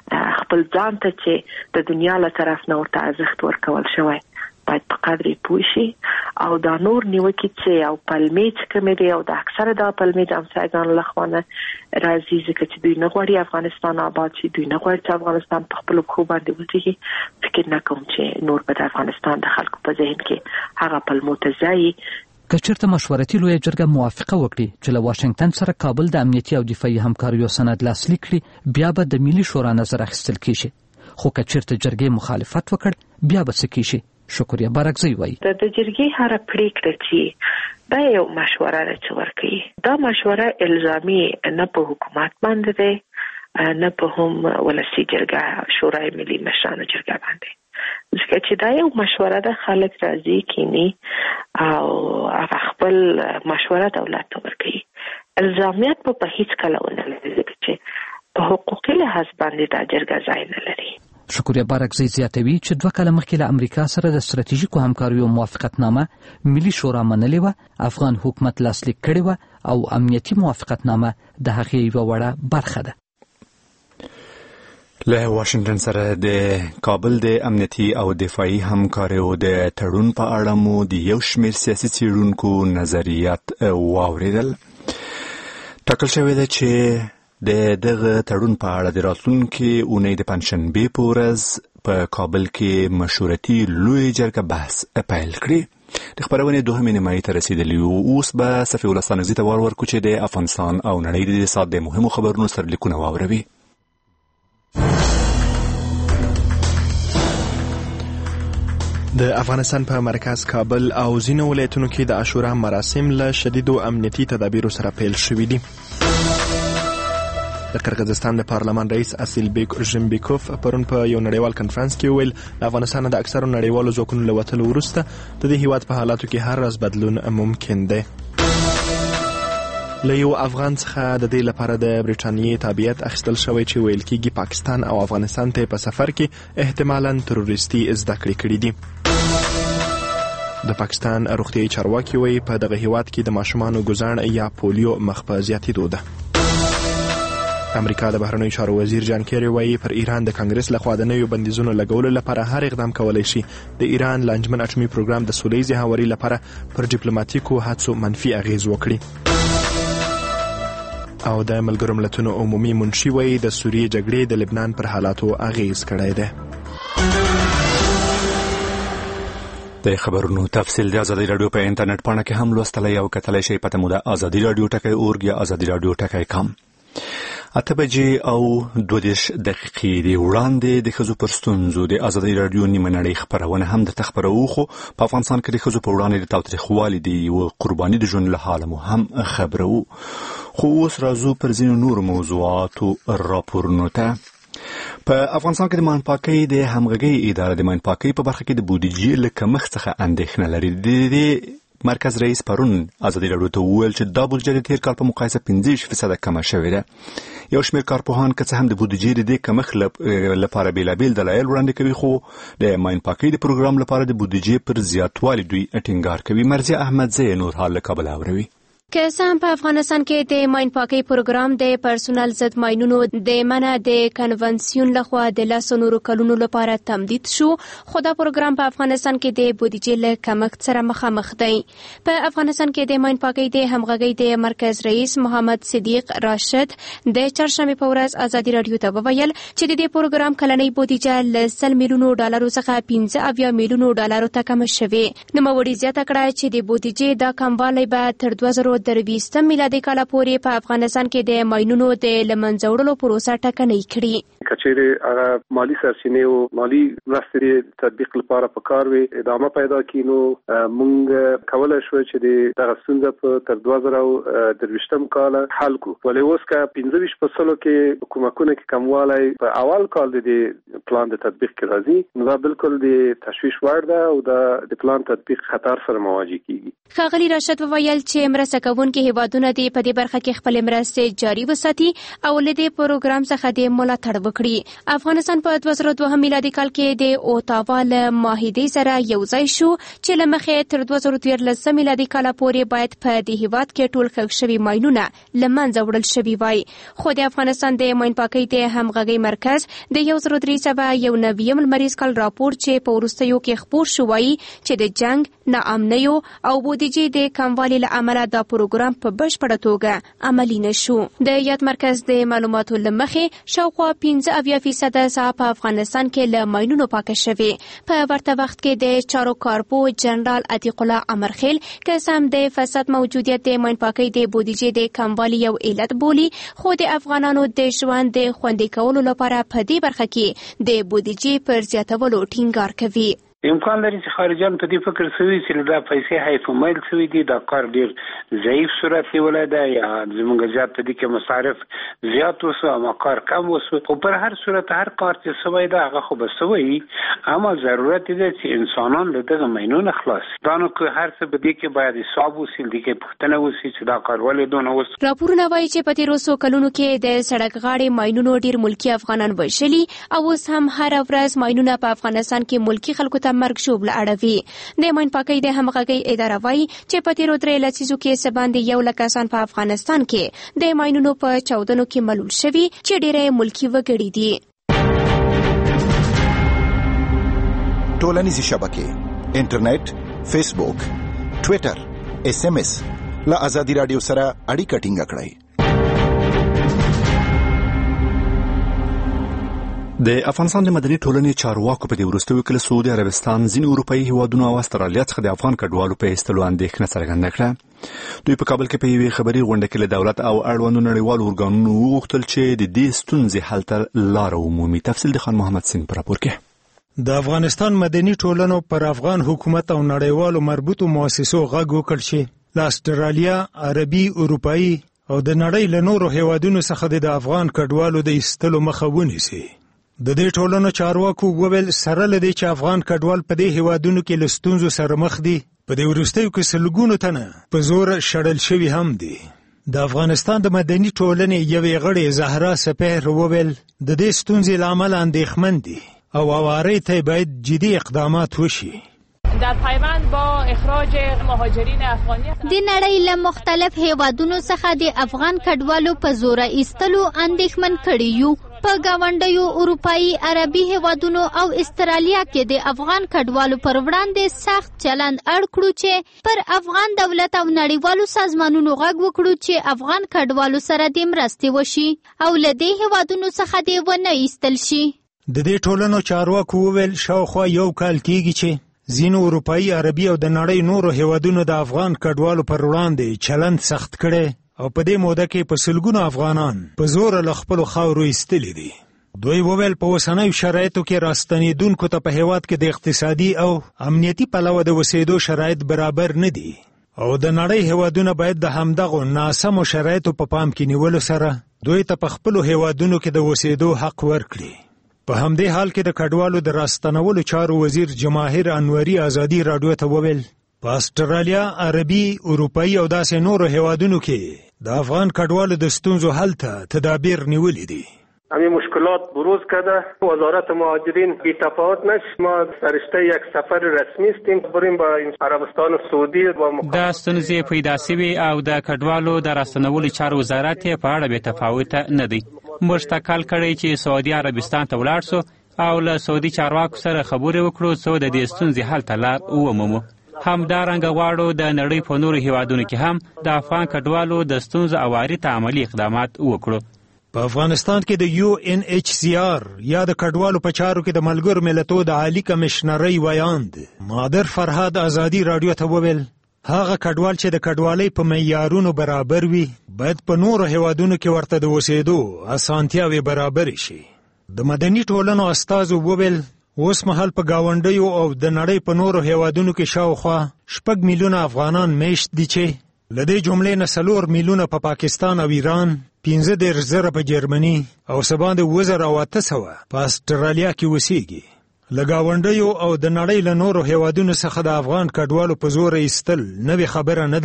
خپل ځان ته چې د دنیا له طرف نه ورته ارزښت ورکول شوی باید په قدر پوه شي او دا نور نیوکې چې او پلمې چې کومې دي او د اکثره دا پلمې د همسایګانو له خوا نه راځي ځکه چې دوی نه غواړي افغانستان آباد شي، دوی نه غواړي چې افغانستان په خپلو پښو باندې ودرېږي. فکر نه کوم چې نور به د افغانستان د خلکو په ذهن کې هغه پلمو ته ځایي. که چېرته مشورتي لویه جرګه موافقه وکړي چې له واشنګټن سره کابل د امنیتي او دفاعي همکاریو سند لاسلیک کړي، بیا به د ملي شورا نظر اخیستل کیږي. خو که چېرته جرګې مخالفت وکړ، بیا به څه کیږي؟ شکریه بارکزی وایي د جرګې هر پریکړه چې دا یو مشوره ده چې ورکوي، دا مشوره الزامي نه په حکومت باندې ده نه په هم ولسي جرګه شورای ملي مشرانو جرګه باندې، ځکه چې دا یو مشوره ده. خلک راځي کینی او هغه خپل مشوره دولت ته ورکوي. الزامیت په هیڅ کله ونه لري ځکه چې په حقوقي لحاظ باندې دا جرګه ځای نه لري. شکریه بارکزی زیاتوي چې دوه کاله مخکې له امریکا سره د ستراتیژیکو همکاریو موافقتنامه ملي شورا منلې وه، افغان حکومت لاسلیک کړې وه او امنیتي موافقتنامه د هغې یوه وړه برخه ده. له واشنګټن سره د کابل د امنیتي او دفاعي همکاریو د تړون په اړه مو د یو شمېر سیاسي څېړونکو نظریات واورېدل. ټاکل شوې ده چې د دغه تړون په اړه د راتلونکي اونۍ د پنجشنبې په ورځ په کابل کې مشورتي لویه جرګه بحث پیل کړي. د خپرونې دوهمې نیمایي ته رسیدلي وو. اوس به صفي الله ستانکزي ته وار ورکړو چې د افغانستان او نړۍ د ساعت د مهمو خبرونو سرلیکونه واوروي. د افغانستان په مرکز کابل او ځینو ولایتونو کې د عاشورا مراسم له شدیدو امنیتي تدابیرو سره پیل شوي دي. د قرغیزستان د پارلمان رئیس اسیلبیک ژمبیکوف پرون په یو نړیوال کنفرانس کې ویل د افغانستان د اکثرو نړیوالو ځواکونو له وتلو وروسته د دې هیواد په حالاتو کې هر ورځ بدلون ممکن دی. له یو افغان څخه د دې لپاره د برټانیې تابعیت اخیستل شوی چې ویل کېږي پاکستان او افغانستان ته په سفر کې احتمالاً تروریستي زده کړې کړي دي. د پاکستان روغتیايي چارواکي وایي په دغه هیواد کې د ماشومانو ګزاڼ یا پولیو مخ په زیاتېدو ده. امریکا د بهرنیو چارو وزیر جان کیری وایي پر ایران د کانګرس لخوا د نویو بندیزونو لګولو لپاره هر اقدام کولی شي د ایران لانجمن اټومي پروګرام د سولهییزې هواري لپاره پر ډیپلوماټیکو هڅو منفي اغیز وکړي. او د ملګرو ملتونو عمومي منشي وایي د سوریې جګړې د لبنان پر حالاتو اغیز کړی دی. د خبرونو تفصیل د ازادي رادیو په انټرنیټ پاڼه کې هم لوستلی او کتلی شئ. پته مو د ازادي رادیو ټکی اورګ یا ازادي رادیو ټکی کام. اته بجې او دوه دېرش دقیقې دی وړاندې د ښځو پر ستونزو د ازادي رادیو نیمه نړۍ خپرونه هم درته خپروو. خو په افغانستان کې د ښځو په وړاندې د تاوتریخوالي د یوه قرباني د ژوند له حاله مو هم خبروو. خو اوس راځو پر ځینو نورو موضوعاتو راپورونو ته. په افغانستان کې د ماینپاکۍ د همغږۍ اداره د ماینپاکۍ په برخه کې د بودیجې له کمښت څخه اندېښنه لري. د مرکز رئیس پرون ازادي رادیو ته وویل چې دا بودیجه د تیر کال په مقایسه پنځه ویشت فیصده کمه شوې ده. یو شمېر کارپوهان که څه هم د بودیجې د دې کمښت لپاره بېلابېل دلایل وړاندې کوي، خو د ماینپاکۍ د پروګرام لپاره د بودیجې پر زیاتوالي دوی ټینګار کوي. مرضیه احمدزی نور حال له کابل اوري. که څه هم په افغانستان کې د ماین پاکۍ پروګرام د پرسونل ضد ماینونو د منع د کنونسیون لخوا د لسو نورو کلونو لپاره تمدید شو، خو دا پروګرام په افغانستان کې د بودیجې له کمښت سره مخامخ دی. په افغانستان کې د ماین پاکۍ د همغږۍ د مرکز رئیس محمد صدیق راشد د چهارشنبې په ورځ ازادي رادیو ته وویل چې د دې پروګرام کلنۍ بودیجه له سل میلیونو ډالرو څخه پنځه اویا میلیونو ډالرو ته کمه شوې. نوموړي زیاته کړه چې د بودیجې دا کموالی به تر دوه زره درویشتم میلادي کال پورې په افغانستان کې د ماینونو د له منځه وړلو پروسه ټکنۍ کړي. کچېرې هغه مالی سرچینې او مالی مرستې تطبیق لپاره په کار وي ادامه پیدا کړي، نو موږ کولای شو چې د دغه ستونزه په تر دوه زره درویشتم کال حل کړو. ولې اوس که پنځه ویشت په سلو کې کومکونه کې کموالی په اول کال د پلان د تطبیق کې راځي، نو دا بالکل د تشویش وړ ده او د پلان تطبیق خطر سره مواجه کیږي. ښاغلي راشد وویل چې مرسته کوونکي هیوادونه دې په دې برخه کې خپل مرستې جاري وساتي او له دې پروګرام څخه د ملاتړ وکړي. افغانستان په دوه زره دوه میلادي کال کې د اوټاوا له معاهدې سره یو ځای شو چې له مخې تر دوه زره دیارلس میلادي کال پورې باید په دې هیواد کې ټول ښخ شوي ماینونه له منځه وړل شوي وای. خو د افغانستان د ماین پاکۍ د همغږۍ مرکز د یو زره درې سوه یو نویم لمریز کال راپور چې په وروستیو کې خپور شو وایي چې د جنګ، ناامنیو او بودیجې د کموالي له امله دا پروګرام په بشپړه توګه عملي نشو. د یاد مرکز د معلوماتو له مخې شاوخوا پنځه اویا فیصده ساحه په افغانستان کې له ماینونو پاکه شوې. په ورته وخت کې د چارو کارپو جنرال عتیق الله امرخیل قسم د فساد موجودیت د ماین پاکۍ د بودیجې د کموالي یو علت بولي، خو د افغانانو د ژوند د خوندي کولو لپاره په دې برخه کې د بودیجې پر زیاتولو ټینګار کوي. امکان لري چې خارجان په دې فکر شوي چې دا پیسې حیف میل شوي دي، دا کار ډیر ضعیف صورت نیولی دی یا زموږ زیات په دې کې مصارف زیات وسو اما کار کم وسو. خو پر هر صورت هر کار چې سوی دی هغه خو به سوی، اما ضرورت دی چې انسانان له دغه ماینونه خلاص دا نو که هر څه په دې کې باید حساب وسي، دې کې پوښتنه وسي چې دا کار ولې دونه وسو. راپورونه وایي چې په تېرو څو کلونو کې د سړک غاړې ماینونو ډیر ملکي افغانان وژلي او اوس هم هره ورځ ماینونه په افغانستان کې ملکي خلکو ته مرګ ژوبله اړوي. د ماین پاکۍ د همغږۍ اداره وایي چې په تېرو درې لسیزو کې څه باندې یو لک کسان په افغانستان کې د ماینونو په چاودنو کې ملول شوي چې ډېری ملکي وګړي دي. ټولنیزې شبکې، انټرنیټ، فیسبوک، ټویټر، اس ام اس له ازادي راډیو سره اړیکه ټینګه کړئ. د افغانستان د مدني ټولنې چارواکو په دې وروستیو کې له سعودي عربستان، ځینې اروپایي هیوادونو او استرالیا څخه د افغان کډوالو په ایستلو اندېښنه څرګنده کړه. دوی په کابل کې په یوې خبري غونډه کې له دولت او اړوندو نړیوالو ارګانونو وغوښتل چې د دې ستونزې حل ته لاره ومومي. تفصیل د خان محمد سین په راپور کې. د افغانستان مدني ټولنو پر افغان حکومت او نړیوالو مربوطو مؤسسو غږ وکړ چې له استرالیا، عربي، اروپایي او د نړۍ له نورو هیوادونو څخه د افغان کډوالو د ایستلو مخه ونیسي. د دې ټولنو چارواکو وویل سره له دې چې افغان کډوال په دې هیوادونو کې له ستونزو سره مخ دي، په دې وروستیو کې سلګونو تنه په زور شړل شوي هم دي. د افغانستان د مدني ټولنې یوې غړې زهرا سپهر وویل د دې ستونزې له امله اندېښمن دي او اوارې ته باید جدي اقدامات وشي. در پیوند با اخراج مهاجرین افغانی د نړۍ له مختلف هیوادونو څخه د افغان کډوالو په زور ایستلو اندېښمن کړي یو. په گاونډیو اروپایي، عربي هیوادونو او استرالیا کې د افغان کډوالو پر وړاندې سخت چلند اړ کړو چې پر افغان دولت او نړیوالو سازمانونو غږ وکړو چې افغان کډوالو سره د مرستې وشي او له دې هیوادونو څخه د ونه ایستل شي. د دې ټولنو چارواکو وویل شاوخوا یو کال کېږي چې ځینو اروپایي، عربي او د نړۍ نورو هیوادونو د افغان کډوالو پر وړاندې چلند سخت کړي او په دې موده کې په سلګونو افغانان په زور له خپلو خاورو ایستلي دي. دوی وویل په اوسنیو شرایطو کې راستنېدونکو ته په هیواد کې د اقتصادي او امنیتي پلوه د اوسېدو شرایط برابر نه دي او د نړۍ هیوادونه باید د همدغو ناسمو شرایطو په پام کې نیولو سره دوی ته په خپلو هیوادونو کې د اوسېدو حق ورکړي. په همدې حال کې د کډوالو د راستنولو چارو وزیر جماهیر انوري ازادي راډیو ته وویل په استرالیا، عربي، اروپایي او داسې نورو هیوادونو کې د افغان کډوالو د ستونزو حل ته تدابیر نیولي دي. همین مشکلات بروز کرده. وزارت مهاجرین بی تفاوت نشد. ما سرشته یک سفر رسمی استیم بریم با عربستان سعودی و دا ستونزې پیدا شوي او د کډوالو د راستنولو چارو وزارت په اړه بې تفاوته نه دی. موږ تکل کړی چې سعودي عربستان ته ولاړ سو او له سعودي چارواکو سره خبرې وکړو څو د دې ستونزې حل ته لار ومومو. همدارنګه غواړو د نړۍ په نورو هیوادونو کې هم د افغان کډوالو د ستونزو اواري ته عملي اقدامات وکړو. په افغانستان کې د یو ان ایچ سی آر یا د کډوالو په چارو کې د ملګرو ملتونو د عالی کمشنرۍ ویاند مادر فرهاد ازادي راډیو ته وویل هغه کډوال چې د کډوالۍ په معیارونو برابر وي باید په نورو هیوادونو کې ورته د اوسېدو اسانتیاوې برابر شي. د مدني ټولنو استازو وویل اوس مهال په گاونډیو او د نړۍ په نورو هیوادونو کې شاوخوا شپږ میلیونه افغانان میشت دي چې له دې جملې نه څلور میلیونه په پاکستان او ایران، پنځه دېرش زره په جرمني او څه باندې اووه زره او اته سوه په استرالیا کې اوسېږي. له ګاونډیو او د نړۍ له نورو هیوادونو څخه د افغان کډوالو په زور ایستل نوې خبره نه ده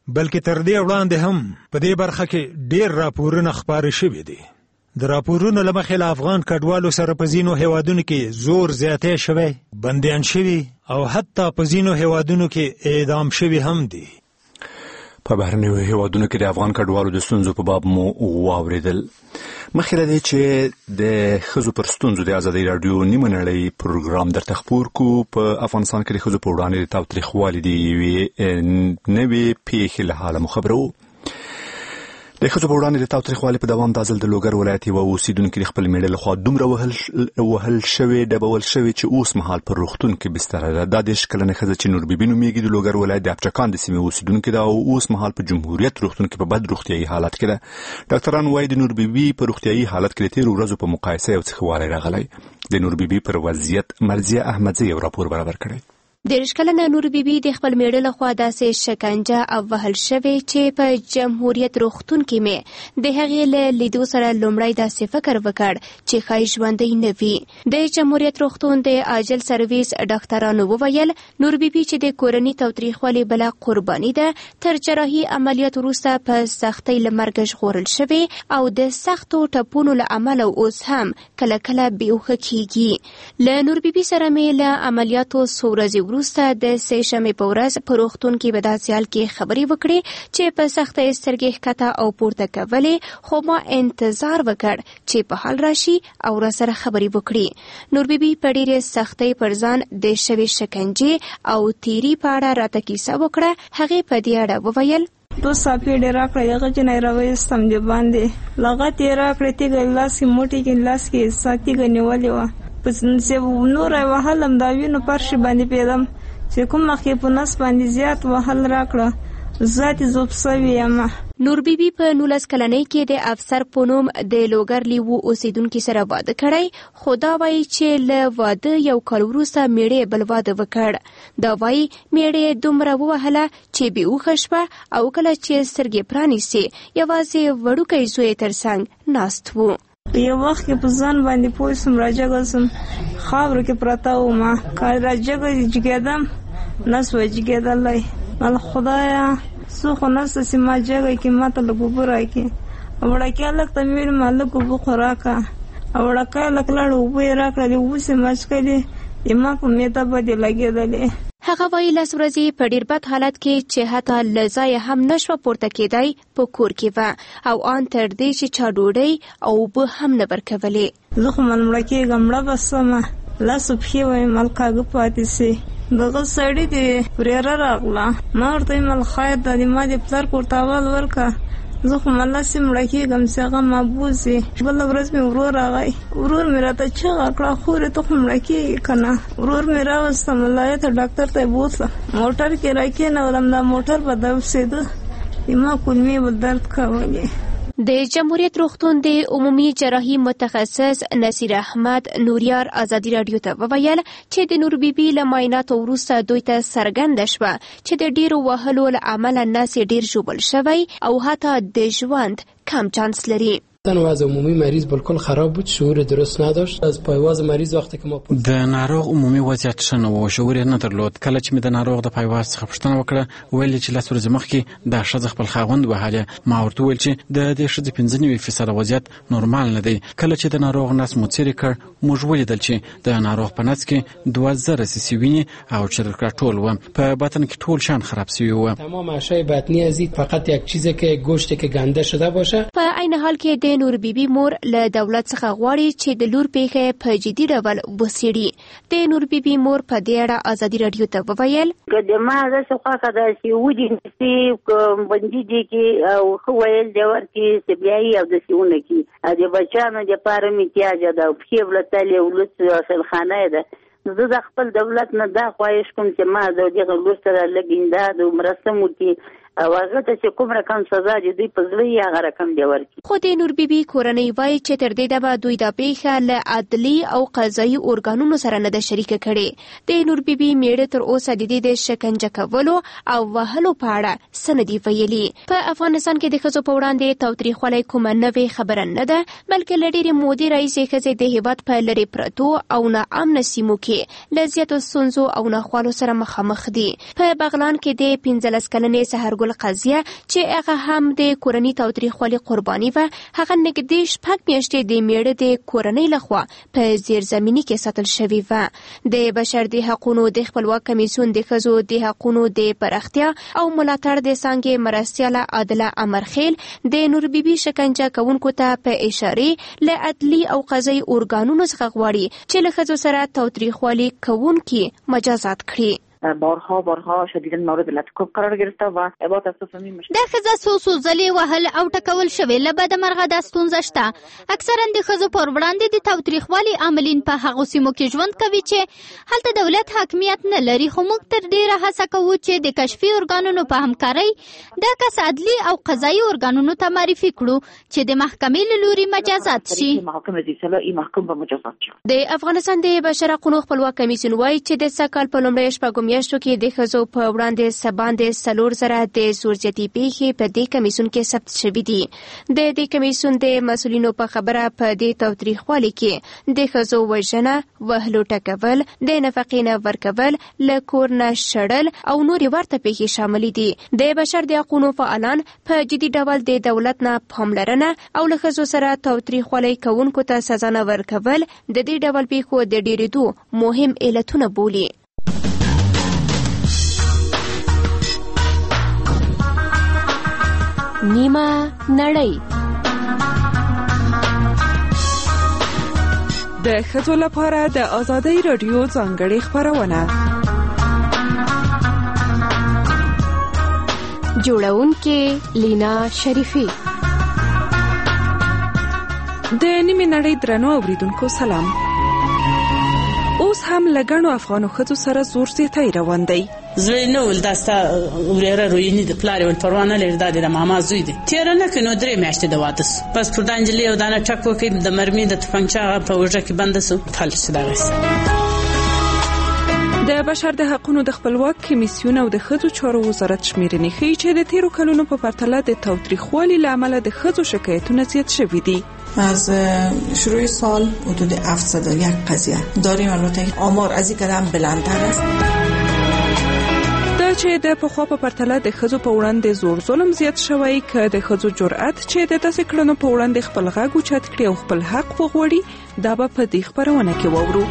بلکې تر دې وړاندې هم په دې برخه کې ډېر راپورونه خپاره شوي دي. د راپورونو له مخې له افغان کډوالو سره په ځینو هیوادونو کې زور زیاتی شوی، بندیان شوي او حتی په ځینو هیوادونو کې اعدام شوي هم دي. په بهرنیو هیوادونو کې د افغان کډوالو د ستونزو په باب مو واورېدل. مخکې له دې چې د ښځو پر ستونزو د ازادۍ راډیو نیمه نړۍ پروګرام درته خپور کو، په افغانستان کې د ښځو په وړاندې د تاوتریخوالي د یوې نوې پیښې له حاله مو خبرو. د ښځو په وړاندې د تاوتریخوالي په دوام دا ځل د لوګر ولایت یوه اوسېدونکي د خپل مېړه لخوا دومره وهل وهل شوې ډبول شوې چې اوس مهال پر روغتون کې بستره ده. دا دېرش کلنه ښځه چې نور بیبي نومېږي د لوګر ولایت د اپچکان د سیمې اوسېدونکې ده او اوس مهال په جمهوریت روغتون کې په بد روغتیایي حالت کې ده. ډاکټران وایي د نور بیبي په روغتیایي حالت کې د تېرو ورځو په مقایسه یو څه ښه والی راغلی. د نور بیبي پر وضعیت مرضیه احمدزی یو راپور برابر کړی. دیرش کلنه نور بیبي د خپل میړه لخوا داسې شکنجه او وهل شوې چې په جمهوریت روغتون کې مې د هغې له لیدو سره لومړی داسې فکر وکړ چې ښایي ژوندی نه وي. د جمهوریت روغتون د عاجل سرویس ډاکټرانو وویل نور بیبي چې د کورني تاوتریخوالي بله قرباني ده، تر جراحي عملیات وروسته په سختۍ له مرګه ژغورل شوې او د سختو ټپونو له امله اوس هم کله کله بېهوښه کیږي. له نور بیبي سره مې له عملیاتو څو ورځې وروسته د سې شنبې په ورځ په روغتون کې په داسې حال کې خبرې وکړې چې په سخته یې سترګې ښکته او پورته کولې، خو ما انتظار وکړ چې په حال راشي او راسره خبرې وکړي. نور بیبي په ډېرې سختۍ پر ځان د شوې شکنجې او تیري په اړه راته کیسه وکړه. هغې په دې اړه وویل دو ساپې ډېر راکړه، هغه جنۍ راویستم د باندې لغت یې راکړې، تیږه لاس کې موټې کې لاس کې سا تیږه نیولې وه، په نور یې وهلم، دا وینو فرش باندې پیدم چې کوم مخکې په نس باندې زیات وهل راکړه، ذاتي زوب سوي یم. نور بیبي په نولس کلنۍ کې د افسر په نوم د لوګر لیوو اوسېدونکي سره واده کړی، خو دا وایي چې له واده یو کال وروسته میړه بل واده وکړ. دا وایي میړه دومره ووهله چې بېهوښه شوه او کله چې سترګې پرانیستې یوازې وړوکی زوی تر څنګ ناست و. یو وخت کې په ځان باندې پوه سوم، راجګه سوم، خاورو کې پرته وم، که راجګه جګېدم نه سوی جګېدلی. ال خدایه څه خو نشته چې ما جګه کې ما ته لږ اوبه راکړي. وړکۍ هلک ته مې ویل ما لږ اوبه خو راکړه، وړکۍ هلک لاړه اوبه یې راکړلې، اوبه چې ما څښلې ما په معده باندې لګېدلې. هغه وایي لس ورځې په ډېر بد حالت کې چې حتی له ځایه هم نشوه پورته کېدی په کور کې وه او ان تر دې چې چا ډوډۍ او اوبه هم نه ورکولې. زه خو مل مړه کېږم، مړه به سمه، لاسو پښې ویم مل کاږه پاتې سي. دغه سړي دې ورېره راغله، ما ورته ویل خیر ده د ما د پلار کور ته اول ورکړه، زه خو ملاسې مړه کېږم چې هغه ما بوځي. بله ورځ مې ورور راغی، ورور مې راته چغه کړه خورې ته خو مړه کېږي که نه. ورور مې راوسته ملایې ته ډاکټر ته یې بوتله، موټر کې را کېنولم، دا موټر به دبسېده، ما کولمې به درد کولې. د جمهوریت روغتون د عمومي جراحي متخصص نصیر احمد نوریار ازادي راډیو ته وویل چې د نور بیبي له معایناتو وروسته دوی ته څرګنده شوه چې د ډېرو وهلو له امله نس یې ډېر ژوبل شوی او حتی د ژوند کم چانس لري. وضع عمومی مریض بالکل خراب بود، شعور درست نداشت. از پایواز مریض وقتی که ما د ناروغ عمومي وضعیت ښه نه و، شعور یې نه درلود. کله چې مې د ناروغ د پایواز څخه پوښتنه وکړه ویل چې لس ورځې مخکې دا ښځه خپل خاوند وهلی. ما ورته وویل چې د دې ښځې پنځه نوي فیصده وضعیت نورمال نه دی. کله چې د ناروغ نس مو څیرې کړ موږ ولیدل چې د ناروغ په نس کې دوه زره سیسي وینې او چرګ راټول و، په باطن کې ټول شیان خراب شوي و. تمام اعشای بطنی از فقط یک چیزی که گوشتی که گنده شده باشه. په عین حال کې د نور بیبي مور له دولت څخه غواړي چې د لور پیښه په جدي ډول وڅېړي. د نور بیبي مور په دې اړه ازادي راډیو ته وویل که د ما داسې خوښه ده چې ودې نیسي بندي دي کې او ښه ویل دی ورکړي سبیایي او داسې ونکړي. د بچیانو دپاره مې احتیاجه ده او پښې ولتلې ولس اصلخانه یې ده. زه د خپل دولت نه دا خواهش کوم چې ما د دغه لور سره لږ امداد او مرسته مو وکړي او هغه ته چې کوم رقم سزا چې دوی په زړه یې هغه رقم دی ورکړي. خو د نور بیبي کورنۍ وایي چې تر دې دمه دوی دا پیښه له عدلي او قضایي ارګانونو سره نه ده شریکه کړې. د نور بیبي میړه تر اوسه د دې د شکنجه کولو او وهلو په اړه څه نه دي ویلي. په افغانستان کې د ښځو په وړاندې تاوتریخوالی کومه نوې خبره نه ده، بلکې له ډېرې مودې راهیسې ښځې د هېواد په لرې پرتو او ناامنه سیمو کې له زیاتو ستونزو او ناخوالو سره مخامخ دي. په بغلان کې د پنځلس کلنې سحرګل ګل قضیه چې هغه هم د کورنۍ تاوتریخوالي قرباني و، هغه نږدې شپږ میاشتې د میړه د کورنۍ لخوا په زیرزمینی کې ساتل شوی و. د بشر د حقوقو د خپلواک کمیسیون د ښځو د حقوقو د پراختیا او ملاتړ د څانګې مرستیاله عادله امرخیل د نور بیبي شکنجه کوونکو ته په اشاره له عدلي او قضایي ارګانونو څخه غواړي چې له ښځو سره تاوتریخوالي کوونکي مجازات کړي. بارها بارها شدیداً مورد الارتکاب قرار گرفته و عبارت از تصمیم مشکل د ښځه څو څو ځلې وهل او ټکول شوی له بده مرغه دا ستونزه شته. اکثرا د ښځو پر وړاندې د تاوتریخوالي عاملین په هغو سیمو کې ژوند کوي چې هلته دولت حاکمیت نه لري، خو موږ تر ډیره هڅه کوو چې د کشفي ارګانونو په همکارۍ دا کس عدلي او قضایي ارګانونو ته معرفي کړو چې د محکمې له لوري مجازات شي. د افغانستان د بشر حقوقو خپلواک کمیسیون وایي چې د سږ کال په لومړیو شپږو میاشتو کې د ښځو په وړاندې څه باندې څلور زره د زور زیاتي پیښې په دې کمیسیون کې ثبت شوي دي. د دې کمیسیون د مسؤلینو په خبره په دې تاوتریخوالي کې د ښځو وژنه، وهلو ټکول، د نفقې نه ورکول، له کور نه شړل او نورې ورته پیښې شاملې دي. د بشر د حقوقو فعالان په جدي ډول د دولت نه پاملرنه او له ښځو سره تاوتریخوالي کوونکو ته سزا نه ورکول د دې ډول پیښو د ډېرېدو مهم علتونه بولي. نیمه نړۍ د ښځو لپاره د آزادۍ رادیو ځانګړې خپرونه. جوړونکې لینا شریفي. د نیمه نړۍ درنو اوریدونکو سلام. اوس هم لګڼو افغانو ښځو سره زور زیاتی روان دی. زوی نه ول داستا ورېره روینی د پلار ون پروانه لري د ماما زوی دی تیر نه کینو درې میاشتې د وادس بس پر دانجلی او دانه ټکو کې د مرمي د تفنګچا په وجه کې بندسو فلس دغس. د بشر د حقوقو د خپلواک کمیسیون او د ښځو چارو وزارت شمیرنې ښیي چې د تیرو کلونو په پرتله د تاوتریخوالي له امله د ښځو شکایتونه زیات شوي دي. از شروع سال حدود هفتصد و یک قضیه داریم. البته آمار از این قدم بلندتر است. چې د پخوا په پرتله د ښځو په وړاندې زور ظلم زیات شوی، که د ښځو جرأت چې د داسې کړنو په وړاندې خپل غږ اوچت کړي او خپل حق وغواړي، دا به په دې خپرونه کې واورو.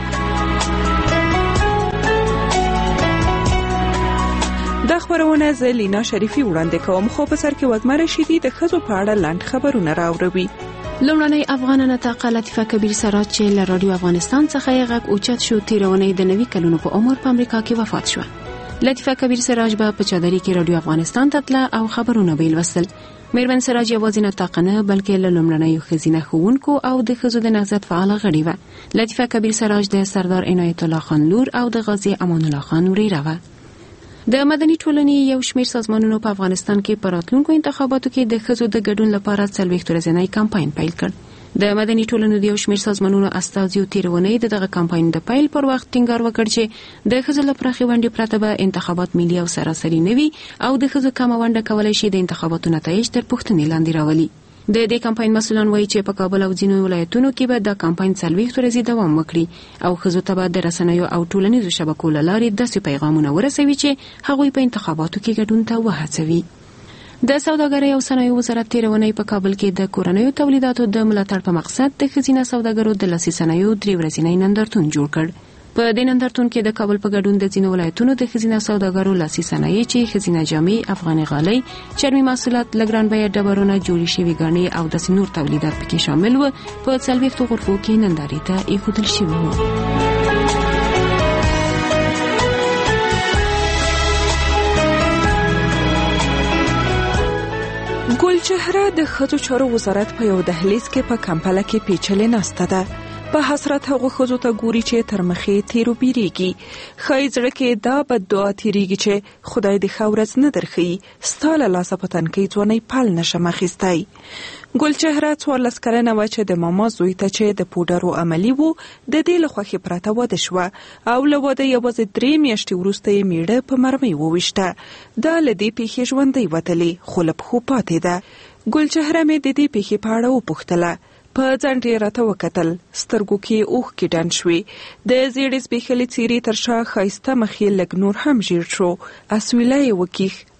دا خپرونه زه لینا شریفي وړاندې کوم، خو په سر کې وزمه رشیدي د ښځو په اړه لنډ خبرونه راوړوي. لومړنۍ افغانه نطاقه لطیفه کبیر سراج چې له رادیو افغانستان څخه یې غږ اوچت شو، تیرونې د نوي کلونو په عمر په امریکا کې وفات شوه. لطیفه کبیر سراج به په چادري کې رادیو افغانستان ته تله او خبرونه به لوستل. میرمن سراج یوازې نطاقه نه بلکې له لومړنیو ښځینه ښوونکو او د ښځو د نهضت فعاله غړې وه. لطیفه کبیر سراج د سردار عنایت الله خان لور او د غازی امان الله خان وريره وه. د مدني ټولنې یو شمېر سازمانونو په افغانستان کې په راتلونکو انتخاباتو کې د ښځو د ګډون لپاره څلوېښت ورځنی کمپاین پیل کړ. د مدني ټولنو د یو شمېر سازمانونو استازیو تیرونې د دغه کمپاین د پیل پر وخت ټینګار وکړ چې د ښځو لپاره ونډې پرته به انتخابات ملي او سراسري نه وي او د ښځو کمه ونډه کولی شي د انتخاباتو نتایج تر پوښتنې لاندې راولي. د دې کمپاین مسؤلان وایي چې په کابل او ځینو ولایتونو کې به دا کمپاین څلوېښت ورځې دوام وکړي او ښځو ته به د رسنیو او ټولنیزو شبکو له لارې داسې پیغامونه ورسوي چې هغوی په انتخاباتو کې ګډون ته وهڅوي. د سوداګرۍ او صنایعو وزارت تیرونې په کابل کې د کورنیو تولیداتو د ملاتړ په مقصد د ښځینه سوداګرو د لاسي صنایعو درې ورځنی نندارتون جوړ کړ. په دې نندارتون کې د کابل په ګډون د ځینو ولایتونو د ښځینه سوداګرو لاسي صنایع چې ښځینه جامې، افغاني غالۍ، چرمي محصولات، لګران بیه ډبرونه، جوړې شوي ګاڼې او داسې نور تولیدات پکې شامل و. په څلوېښتو غرفو کې نندارې ته ایښودل شوي وو. ګلچهره د ښځو چارو وزارت په یو دهلیز کې په کمپله کې پیچلې ناسته ده. په حسرت هغو ښځو ته ګوري چې تر مخې تیرو بیریږي. ښایي زړه کې دا بد دعا تیریږي چې خدای دې ښه ورځ نه درښیي، ستا له لاسه په تنکۍ ځوانۍ پل نشم اخیستی. ګلچهره څوارلس کلنه وه چې د ماما زوی ته چې د پوډرو عملي وو د دې له خوښې پرته واده شوه او له واده یوازې درې میاشتې وروسته یې میړه په مرمۍ وویشته. دا له دې پیښې ژوندۍ وتلې خو له پښو پاتې ده. ګلچهره مې د دې پیښې په اړه وپوښتله. په ځنډ یې راته وکتل، سترګو کې اوښکې ډنډ شوې. د زیړې زبېښلې څېرې تر شا ښایسته مخ یې لږ نور هم ژیړ شو. اسویلی یې وکیښ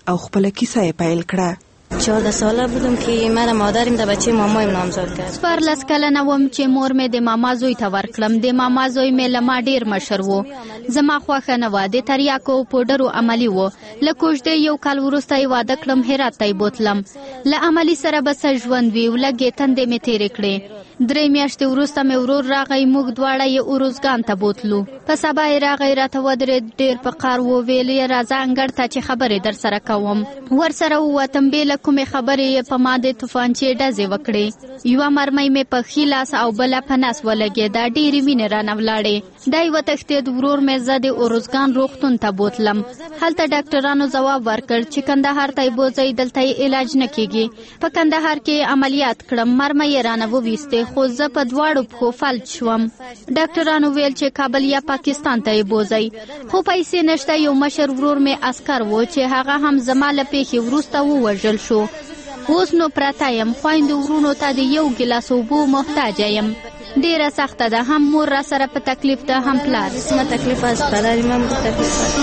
او خپل کیسه یې پیل کړه. چهارده ساله بودم که من مادرم د بچه مامایم نامزد کرد. څوارلس کلنه وم چې مور مې د ماما زوی ته ورکړم. د ماما زوی مې له ما ډېر مشر و. زما خوښه نه وه. د تریاکو او پوډرو عملي و. له کوژدې یو کال وروسته یې واده کړم، هرات ته یې بوتلم. له عملي سره به څه ژوند وي، لږې تندې مې تېرې کړې. درې میاشتې وروسته مې ورور راغی، موږ دواړه یې اروزګان ته بوتلو. په سبا یې راغی، راته ودرېد، ډېر په قهر وویل یې راځه انګړ ته چې خبرې در سره کوم. ورسره ووتم، بې له کومې خبرې یې په ما د توفانچې ډزې وکړې. یوه مرمۍ مې په ښي لاس او بله په نس ولګېده. ډېرې وینې رانه ولاړې. دی وتښتېد. ورور مې زه د اروزګان روغتون ته بوتلم. هلته ډاکټرانو ځواب ورکړ چې کندهار ته یې بوځئ، دلته یې علاج نه کېږي. په کندهار کې عملیات کړم، مرمۍ یې رانه وویستې، خو زه په دواړو پښو فلج شوم. ډاکټرانو ویل چې کابل یا پاکستان ته یې بوځئ، خو پیسې نشته. یو مشر ورور مې عسکر و چې هغه هم زما له پیښې وروسته ووژل شو. اوس نو پرته یم، خویندو ورونو ته د یو ګیلاس اوبو محتاجه یم. ډیره سخته ده، هم مور را سره په تکلیف ده، هم پلار. ما تکلیف از پدر من بود تکلیف است.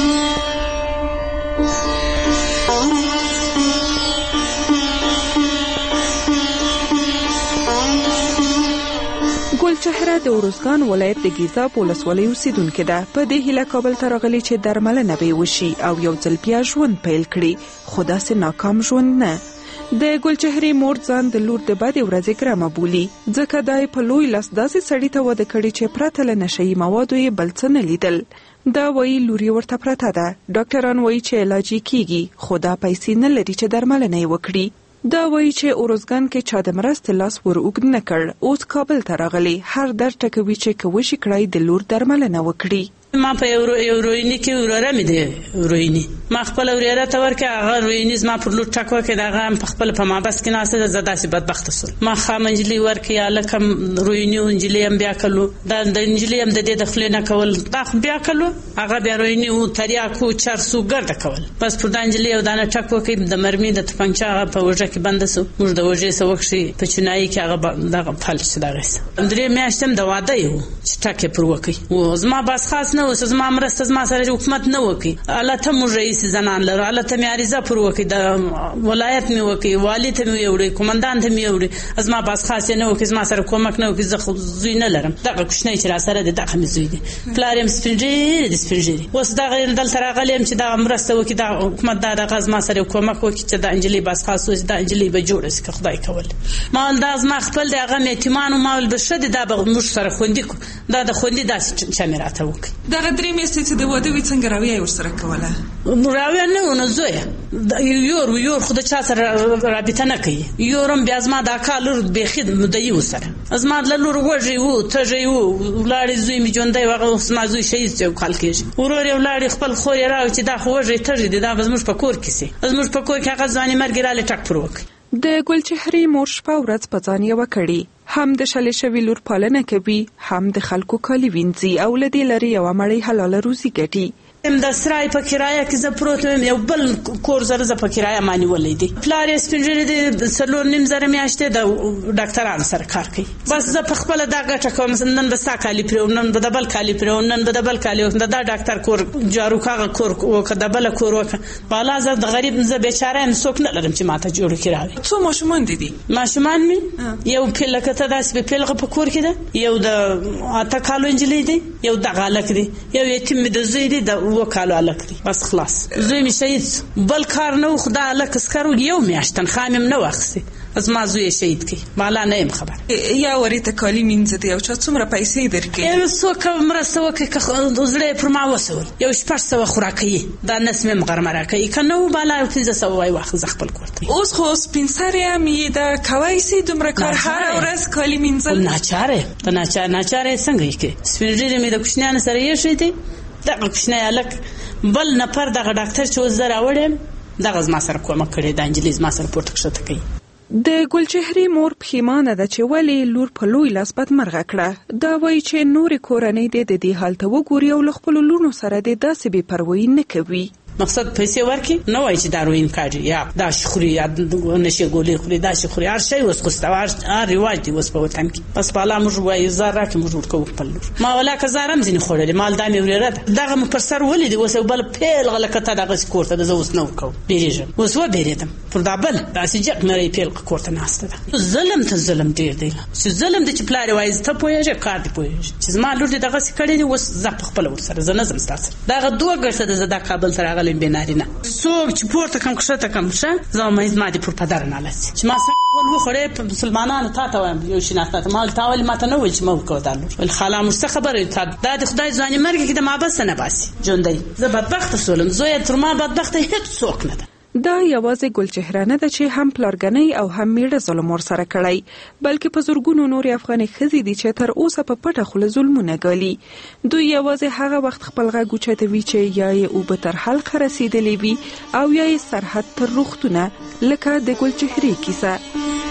ګلچهره د اروزګان ولایت د ګیزاب ولسوالۍ اوسیدونکې ده. په دې هیله کابل ته راغلې چې درملنه به یې وشي او یو ځل بیا ژوند پیل کړي، خو داسې ناکام ژوند نه. د ګلچهرې مور ځان د لور د بدې ورځې ګرمه بولي، ځکه دا یې په لوی لاس داسې سړي ته واده کړي چې پرته له نشهیي موادو یې بل څه نه لیدل. دا وایي لور یې ورته پرته ده. ډاکټران وایي چې علاج یې کیږي، خو دا پیسې نه لري چې درملنه یې وکړي. دا وایي چې اروزګان کې چا د مرستې لاس ور اوږد نه کړ. اوس کابل ته راغلی، هر درد ټکوي چې کوشش کړی د لور درملنه وکړي. ما په یو روینی کې وروره مې دی روینی ما خپل وروره ته ورکه هغه روینی ما پر لور ټک وکړ. هغه هم په خپل په ما بس کې ناسه زه داسې بدبخت سول. ما خامنجلی ورکه الکم روینی انجلی هم بیا کلو دا د انجلی هم د دې د خپل نه کول دا بیا کلو هغه بیا روینی او تریاکو چرسو ګرد کول. بس پر د انجلی او دانه ټک وکړ د مرمۍ د تفنګچا په وجه کې بند سو. موږ د وجه سوکشي په چنای کې هغه دغه فلش دغه درې میاشتم د واده یو چې ټک پر وکړ. و زما بس خاص نه اوس زما مرسته زما سره حکومت نه وکي. الله ته مو رئیس زنان لرو، الله ته مې عریضه پر وکي، د ولایت مې وکي، والی ته مې وړي، کمانډان ته مې وړي. زما بس خاص نه وکي، زما سره کومک نه وکي. زه خو زوی نه لرم. دغه کوښنه چې را سره د دغه مې زوی دي. پلارم سپینجری د سپینجری. اوس دغه دلته راغلم چې دا مرسته وکي، دا حکومت دا دغه زما سره کومک وکي چې د انجلی بس خاص اوس د انجلی به جوړ شي که خدای کول. ما انداز ما خپل دغه میتمان او مال بشد دا به موږ سره خوندې دا د خوندې داسې چې مې راته وکي. دغه درې میاشتې چې د واده وي څنګه راویه یې ورسره کوله؟ راویه نه وه، نو زویه یور یور خو د چا سره رابطه نه کوي. یورم بیا زما دا کال لور بیخي مدعي ورسره. زما د لور وږی و، تږی و، ولاړې زوی مې ژوندی و، هغه اوس زما زوی شهید یو کال کېږي. ورور یې ولاړې خپل خور یې راوړي چې دا خو وږی تږی دی، دا به زموږ په کور کې سي. زموږ په کور کې هغه ځوانې مرګې رالې ټک پر وکړي. د ګلچهرې مور شپه ورځ په ځان یوه کړي، هم د شلې شوي لور پالنه کوي، هم د خلکو کالي وینځي او له دې لرې یوه مړۍ حلاله روزي ګټي. د سرای په کرایه کې زه پروت وم، یو بل کور زره زه په کرایه ما نیولی دی. پلار یې سپین ږیری دی، څلور نیم زره میاشتې د ډاکټرانو سره کار کوي. بس زه په خپله دا ګټه کوم، نن به ستا کالي پرېوم، نن به د بل کالي پرېوم، نن به د بل کالي وکړم، د دا ډاکټر کور جارو کاغه کور وکړه، د بله کور وکړه. بالا زه د غریب زه بیچاره یم، څوک نه لرم چې ما ته جوړ کړي راوړي. څو ماشومان دي دي؟ ماشومان مې یو لکه ته داسې په پیلغه په کور کې ده، یو د اته کالو نجلۍ دی، یو دغه هلک دی، یو یتیم مې د زوی دی د اووه کالو هلک دی. بس خلاص زوی مې شهید سو. بل کار نه و، خو دا هلک اسکر و، یو میاشت تنخوا مې هم نه واخیستې. زما زوی یې شهید کړي، بالا نه یم خبر. یا ورې ته کالي مینځه دی او چا څومره پیسې درکوي؟ یو څوک مرسته وکړي که زړه یې پر ما وسول، یو شپږ سوه خوراکه یې دا نس مې هم غرمه راکوي، که نه و بالا پنځه سوه وای واخله زه خپل کور ته. اوس خو سپین سرې هم یې دا کوی سي دومره کار هره ورځ کالي مینځل؟ ناچاره ته ناچاره ناچاره یې څنګه یې کوي؟ سپین ږیري مې د کوچنیانو سره ایښی دی. دغه کوچنی هلک بل نفر دغه ډاکټر چې اوس زه راوړی یم دغه زما سره کومک کړی، دا نجلۍ زما سره پورته کښته کوي. د ګلچهرې مور پښیمانه ده چې ولې لور په لوی لاس بدمرغه کړه. دا وایي چې نورې کورنۍ دې د دې حال ته وګوري او له خپلو لوڼو سره دې داسې بې پروایي نه کوي. مقصد پیسې ورکړي نه وای چې داروین کاږي یا دا شخوري یا نشه ګولې خوري دا شخوري هر شی اوس خو ستوار رواج دی اوس په وطن کې بس په الله موږ وایو زار راکې موږ ورکو خپل ما ولا که زارم ځینې خوړلې مال دا مې ورېره دغه مې پر سر ولې دی اوس بل پیل غلکته دغه کورته د زوس نو کو بیرېږم اوس و بیرېدم پر دا بل داسې جک مې پیل کورته ناسته ده ظلم ته ظلم ډیر دی چې ظلم د چې پلار وایي ته پوهېږې کار دی پوهېږې چې زما لور دې دغسې کړی دی اوس زه په خپله ورسره زه نه ځم ستا سره دغه دوه ګرته ده زه دا کابل ته راغلی یم بې نارینه څوک چې پورته کړم کښته کړم ښه زه وایم زما دې پر پدره نالسي چې ما ول وخوړې په مسلمانانو تا ته وایم یو شي ناسته ته ما تا ولې ما ته نه ویل چې مه ورکوه دا لور ویل خاله موږ څه خبره تا دا د خدای ځواني مرګ کې د محبس نه باسي ژوندی زه بدبخته سولم زویه تر ما بدبخته هېڅ څوک نه ده دا یوازې ګلچهره نه ده چې هم پلارګنۍ او هم میړه ظلم ورسره کړی بلکې په زرګونو نورې افغانې ښځې دي چې تر اوسه په پټه خوله ظلمونه ګالي دوی یوازې هغه وخت خپل غږ اوچتوي چې یا یې اوبه تر حلقه رسېدلې وي او یا یې سرحد تر روغتونه لکه د ګلچهرې کیسه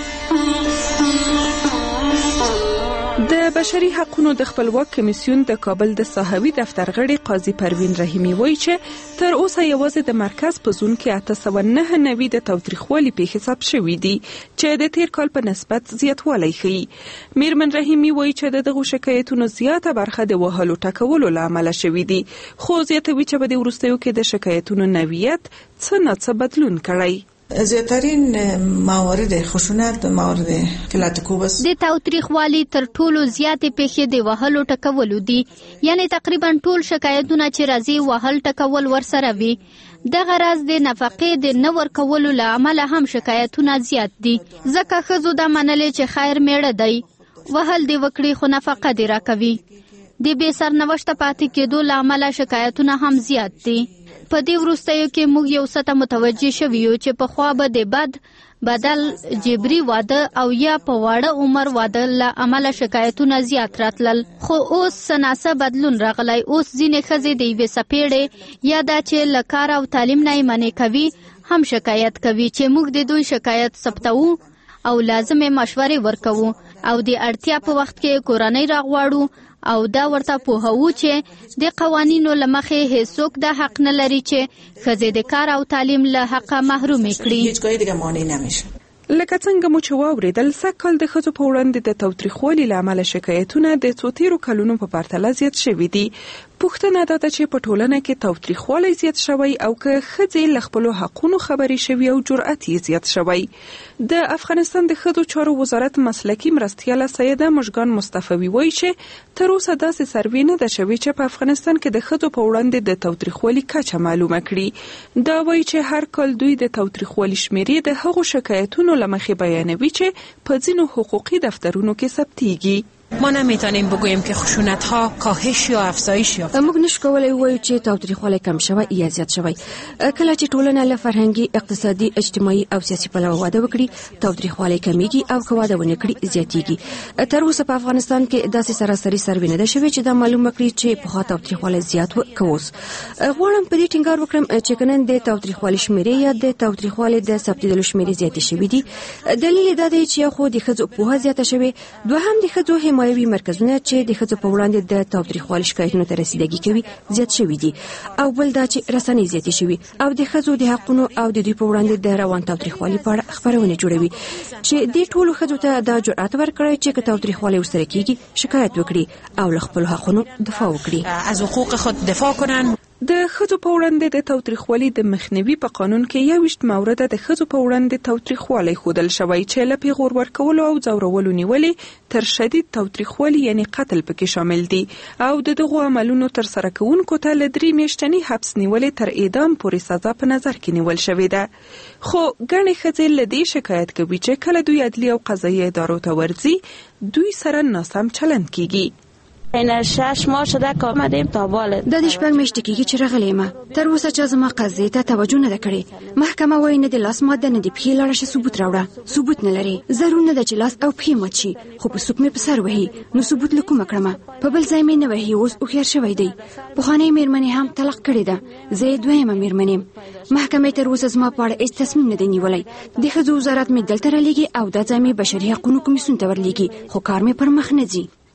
د بشري حقوقو د خپلواک کمیسیون د کابل د ساحوي دفتر غړي قاضي پروین رحیمي وایي چې تر اوسه یوازې د مرکز په زون کې اته سوه نهه نوي د تاوتریخوالي پیښې ثبت شوي دي چې د تیر کال په نسبت زیاتوالی ښیي میرمن رحیمي وایي چې د دغو شکایتونو زیاته برخه د وهلو ټکولو له امله شوي دي خو زیاتوي چې په دې وروستیو کې د شکایتونو نوعیت څه ناڅه بدلون کړی زیاترین موارد خشونت موارد کلاتکوب است د تاوتریخوالي تر ټولو زیاتې پیښې د وهلو ټکولو دي یعنی تقریبا ټول شکایتونه چې راځي وهل ټکول ورسره وي دغه راز د نفقې د نه ورکولو له امله هم شکایتونه زیات دي ځکه ښځو دا منلې چې خیر میړه دی وهل دې وکړي خو نفقه دې راکوي د بې سرنوشته پاتې کېدو له امله شکایتونه هم زیات دي په دې وروستیو کې موږ یو څه ته متوجه شوي یو چې پخوا به د بد بدل جبري واده او یا په واړه عمر واده له امله شکایتونه زیات راتلل خو اوس څه ناڅه بدلون راغلی اوس ځینې ښځې د یوې څپېړې یا دا چې له کار او تعلیم نه یې منې کوي هم شکایت کوي چې موږ د دوی شکایت ثبتوو او لازمې مشورې ورکوو او د اړتیا په وخت کې کورنۍ راغواړو او دا ورته پوهوو چې د قوانینو له مخې هیڅوک د حق نه لري چې ښځې د کار او تعلیم له حقه محرومې کړي هیڅ دیگه مانع نمیشه لکه څنګه مو چې واورېدل سږ کال د ښځو په وړاندې د تاوتریخوالي له امله شکایتونه د څو تیرو کلونو په پرتله زیات شوي دي پوښتنه دا ده چې په ټولنه کې تاوتریخوالی زیات شوی او که ښځې له خپلو حقونو خبرې شوي او جرأت یې زیات شوی د افغانستان د ښځو چارو وزارت مسلکي مرستیاله سیده مژګان مصطفوي وایي چې تر اوسه داسې سروې نه ده شوې چې په افغانستان کې د ښځو په وړاندې د تاوتریخوالي کچه معلومه کړي دا وایي چې هر کال دوی د تاوتریخوالي شمیرې د هغو شکایتونو له مخې بیانوي چې په ځینو حقوقي دفترونو کې ثبتیږي ما نمیتونیم بگوییم که خشونت ها کاهش یا افزایش یافته. موږ نشو کولای ووایو چې تاوتریخوالی کم شوی یا زیات شوی. کله چې ټولنه له فرهنګي، اقتصادي، اجتماعي او سیاسي پلوه واده وکړي، تاوتریخوالی کمیږي او که واده ونه کړي زیاتیږي. تر اوسه په افغانستان کې داسې سراسري سروې نه ده شوې چې دا معلومه کړي چې پخوا تاوتریخوالی زیات و که اوس. غواړم په دې ټینګار وکړم چې که نن د تاوتریخوالي شمیرې یا د تاوتریخوالي د ثبتېدلو شمیرې زیاتې شوي دي، دلیل یې دا دی چې خو د ښځو پوهه زیاته شوې، دوهم د ښځو حمایوي مرکزونه چې د ښځو په وړاندې د تاوتریخوالي شکایتونو ته رسیدګي کوي زیات شوي دي، او بل دا چې رسنۍ زیاتې شوي او د ښځو د حقونو او د دوی په وړاندې د روان تاوتریخوالي په اړه خپرونې جوړوي چې د ټولو ښځو ته دا جرأت ورکړي چې که تاوتریخوالي ورسره کیږي شکایت وکړي او له خپلو حقونو دفاع وکړي، از حقوق خود دفاع کنن. د ښځو په وړاندې د تاوتریخوالي د مخنیوي په قانون کې یوویشت مورده د ښځو په وړاندې تاوتریخوالی ښودل شوی چې له پیغور ورکولو او ځورولو نیولې تر شدید تاوتریخوالي یعنی قتل پکې شامل دي او د دغو عملونو تر سره کوونکو ته له درې میاشتني حبس نیولې تر اعدام پورې سزا په نظر کې نیول شوې ده. خو ګڼې ښځې له دې شکایت کوي چې کله دوی عدلي او قضایي ادارو ته ورځي دوی سره ناسم چلند کیږي. این شش ماه شده که آمدیم تا بالا د دې شپږ میاشتې کېږي چې راغلی یم، تر اوسه چا زما قضیې ته توجه نه ده کړې. محکمه وایي نه د لاس ماده نه د پښې لاړه شه ثبوت راوړه، ثبوت نه لري. ضرور نه ده چې لاس او پښې مات شي، خو په سوک مې په سر وهي نو ثبوت له کومه کړمه؟ په بل ځای مې نه وهي، اوس هوښیار شوی دی. پخوانۍ مېرمنې هم طلاق کړې ده، زه یې دویمه مېرمن یم. محکمې تر اوسه زما په اړه هېڅ تصمیم نه دی نیولی. د ښځو وزارت مې دلته رالیږي او دا ځای مې بشري حقونو کمیسیون ته ورلیږي، خو کار مې پر مخ نه ځي.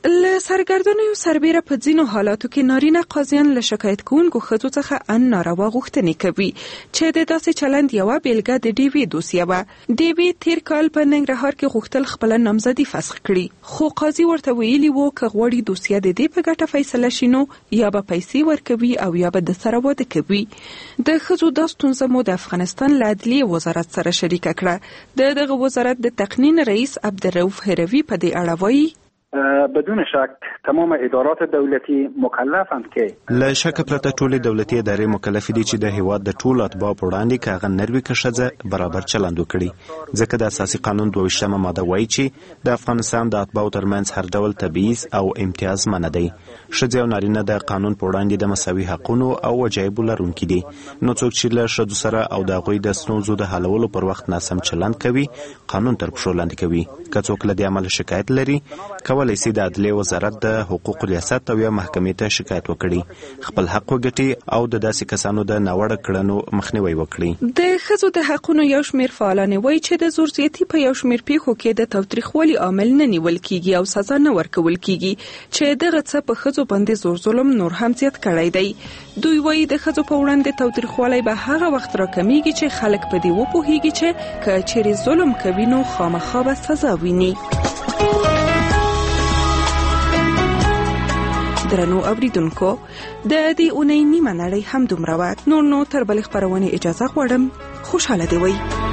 له سرګردانیو سربیره په ځینو حالاتو کې نارینه قاضیان له شکایت کوونکو ښځو څخه ان ناروا غوښتنې کوي چې د داسې چلند یوه بیلګه د ډیوي دوسیه وه. ډیوي تیر کال په ننګرهار کې غوښتل خپله نامزدي فسخ کړي، خو قاضي ورته ویلي وو که غواړي دوسیه د دې په ګټه فیصله شي نو یا به پیسې ورکوي او یا به د سره واده کوي. د ښځو دا ستونزه مو د افغانستان له عدلیې وزارت سره شریکه کړه. د دغه وزارت د تقنین رئیس عبدالرؤف هروي په دې اړه وایي بدون شک تمام ادارات دولتی مکلفند که له شک پرته ټول دولتي ادارې مکلف دي چې د هیواد د ټولو اتباعو په وړاندې که هغه نر وي که ښځه برابر چلند وکړي، ځکه د اساسي قانون دوه ویشتمه ماده وایي چې د افغانستان د اتباعو ترمنځ هر ډول تبعیض او امتیاز منع دی. ښځې او نارینه د قانون په وړاندې د مساوي حقونو او وجایبو لرونکي دي، نو څوک چې له ښځو سره او د هغوی د ستونزو د حلولو پر وخت ناسم چلند کوي قانون تر پښو لاندې کوي. که څوک له دې عمله شکایت لري کولی شي د عدلیې وزارت د حقوقو ریاست او یا محکمې ته شکایت وکړي، خپل حق وګټي او د داسې کسانو د ناوړه کړنو مخنیوی وکړي. د ښځو د حقونو یو شمېر فعالان وایي چې د زور زیاتي په یو شمېر پیښو کې د تاوتریخوالي عامل نه نیول کیږي او سزا نه ورکول کیږي، چې دغه څه په ښځو باندې زور ظلم نور هم زیات کړی دی. دوی وایي د ښځو په وړاندې تاوتریخوالی به هغه وخت راکمیږي چې خلک په دې وپوهیږي چې که چیرې ظلم کوي نو خامخا به سزا ویني. درنو اوریدونکو، د دې اونۍ نیمه نړۍ هم دومره وه. نور نو تر بلې خپرونې اجازه غواړم. خوشحاله دې وئ.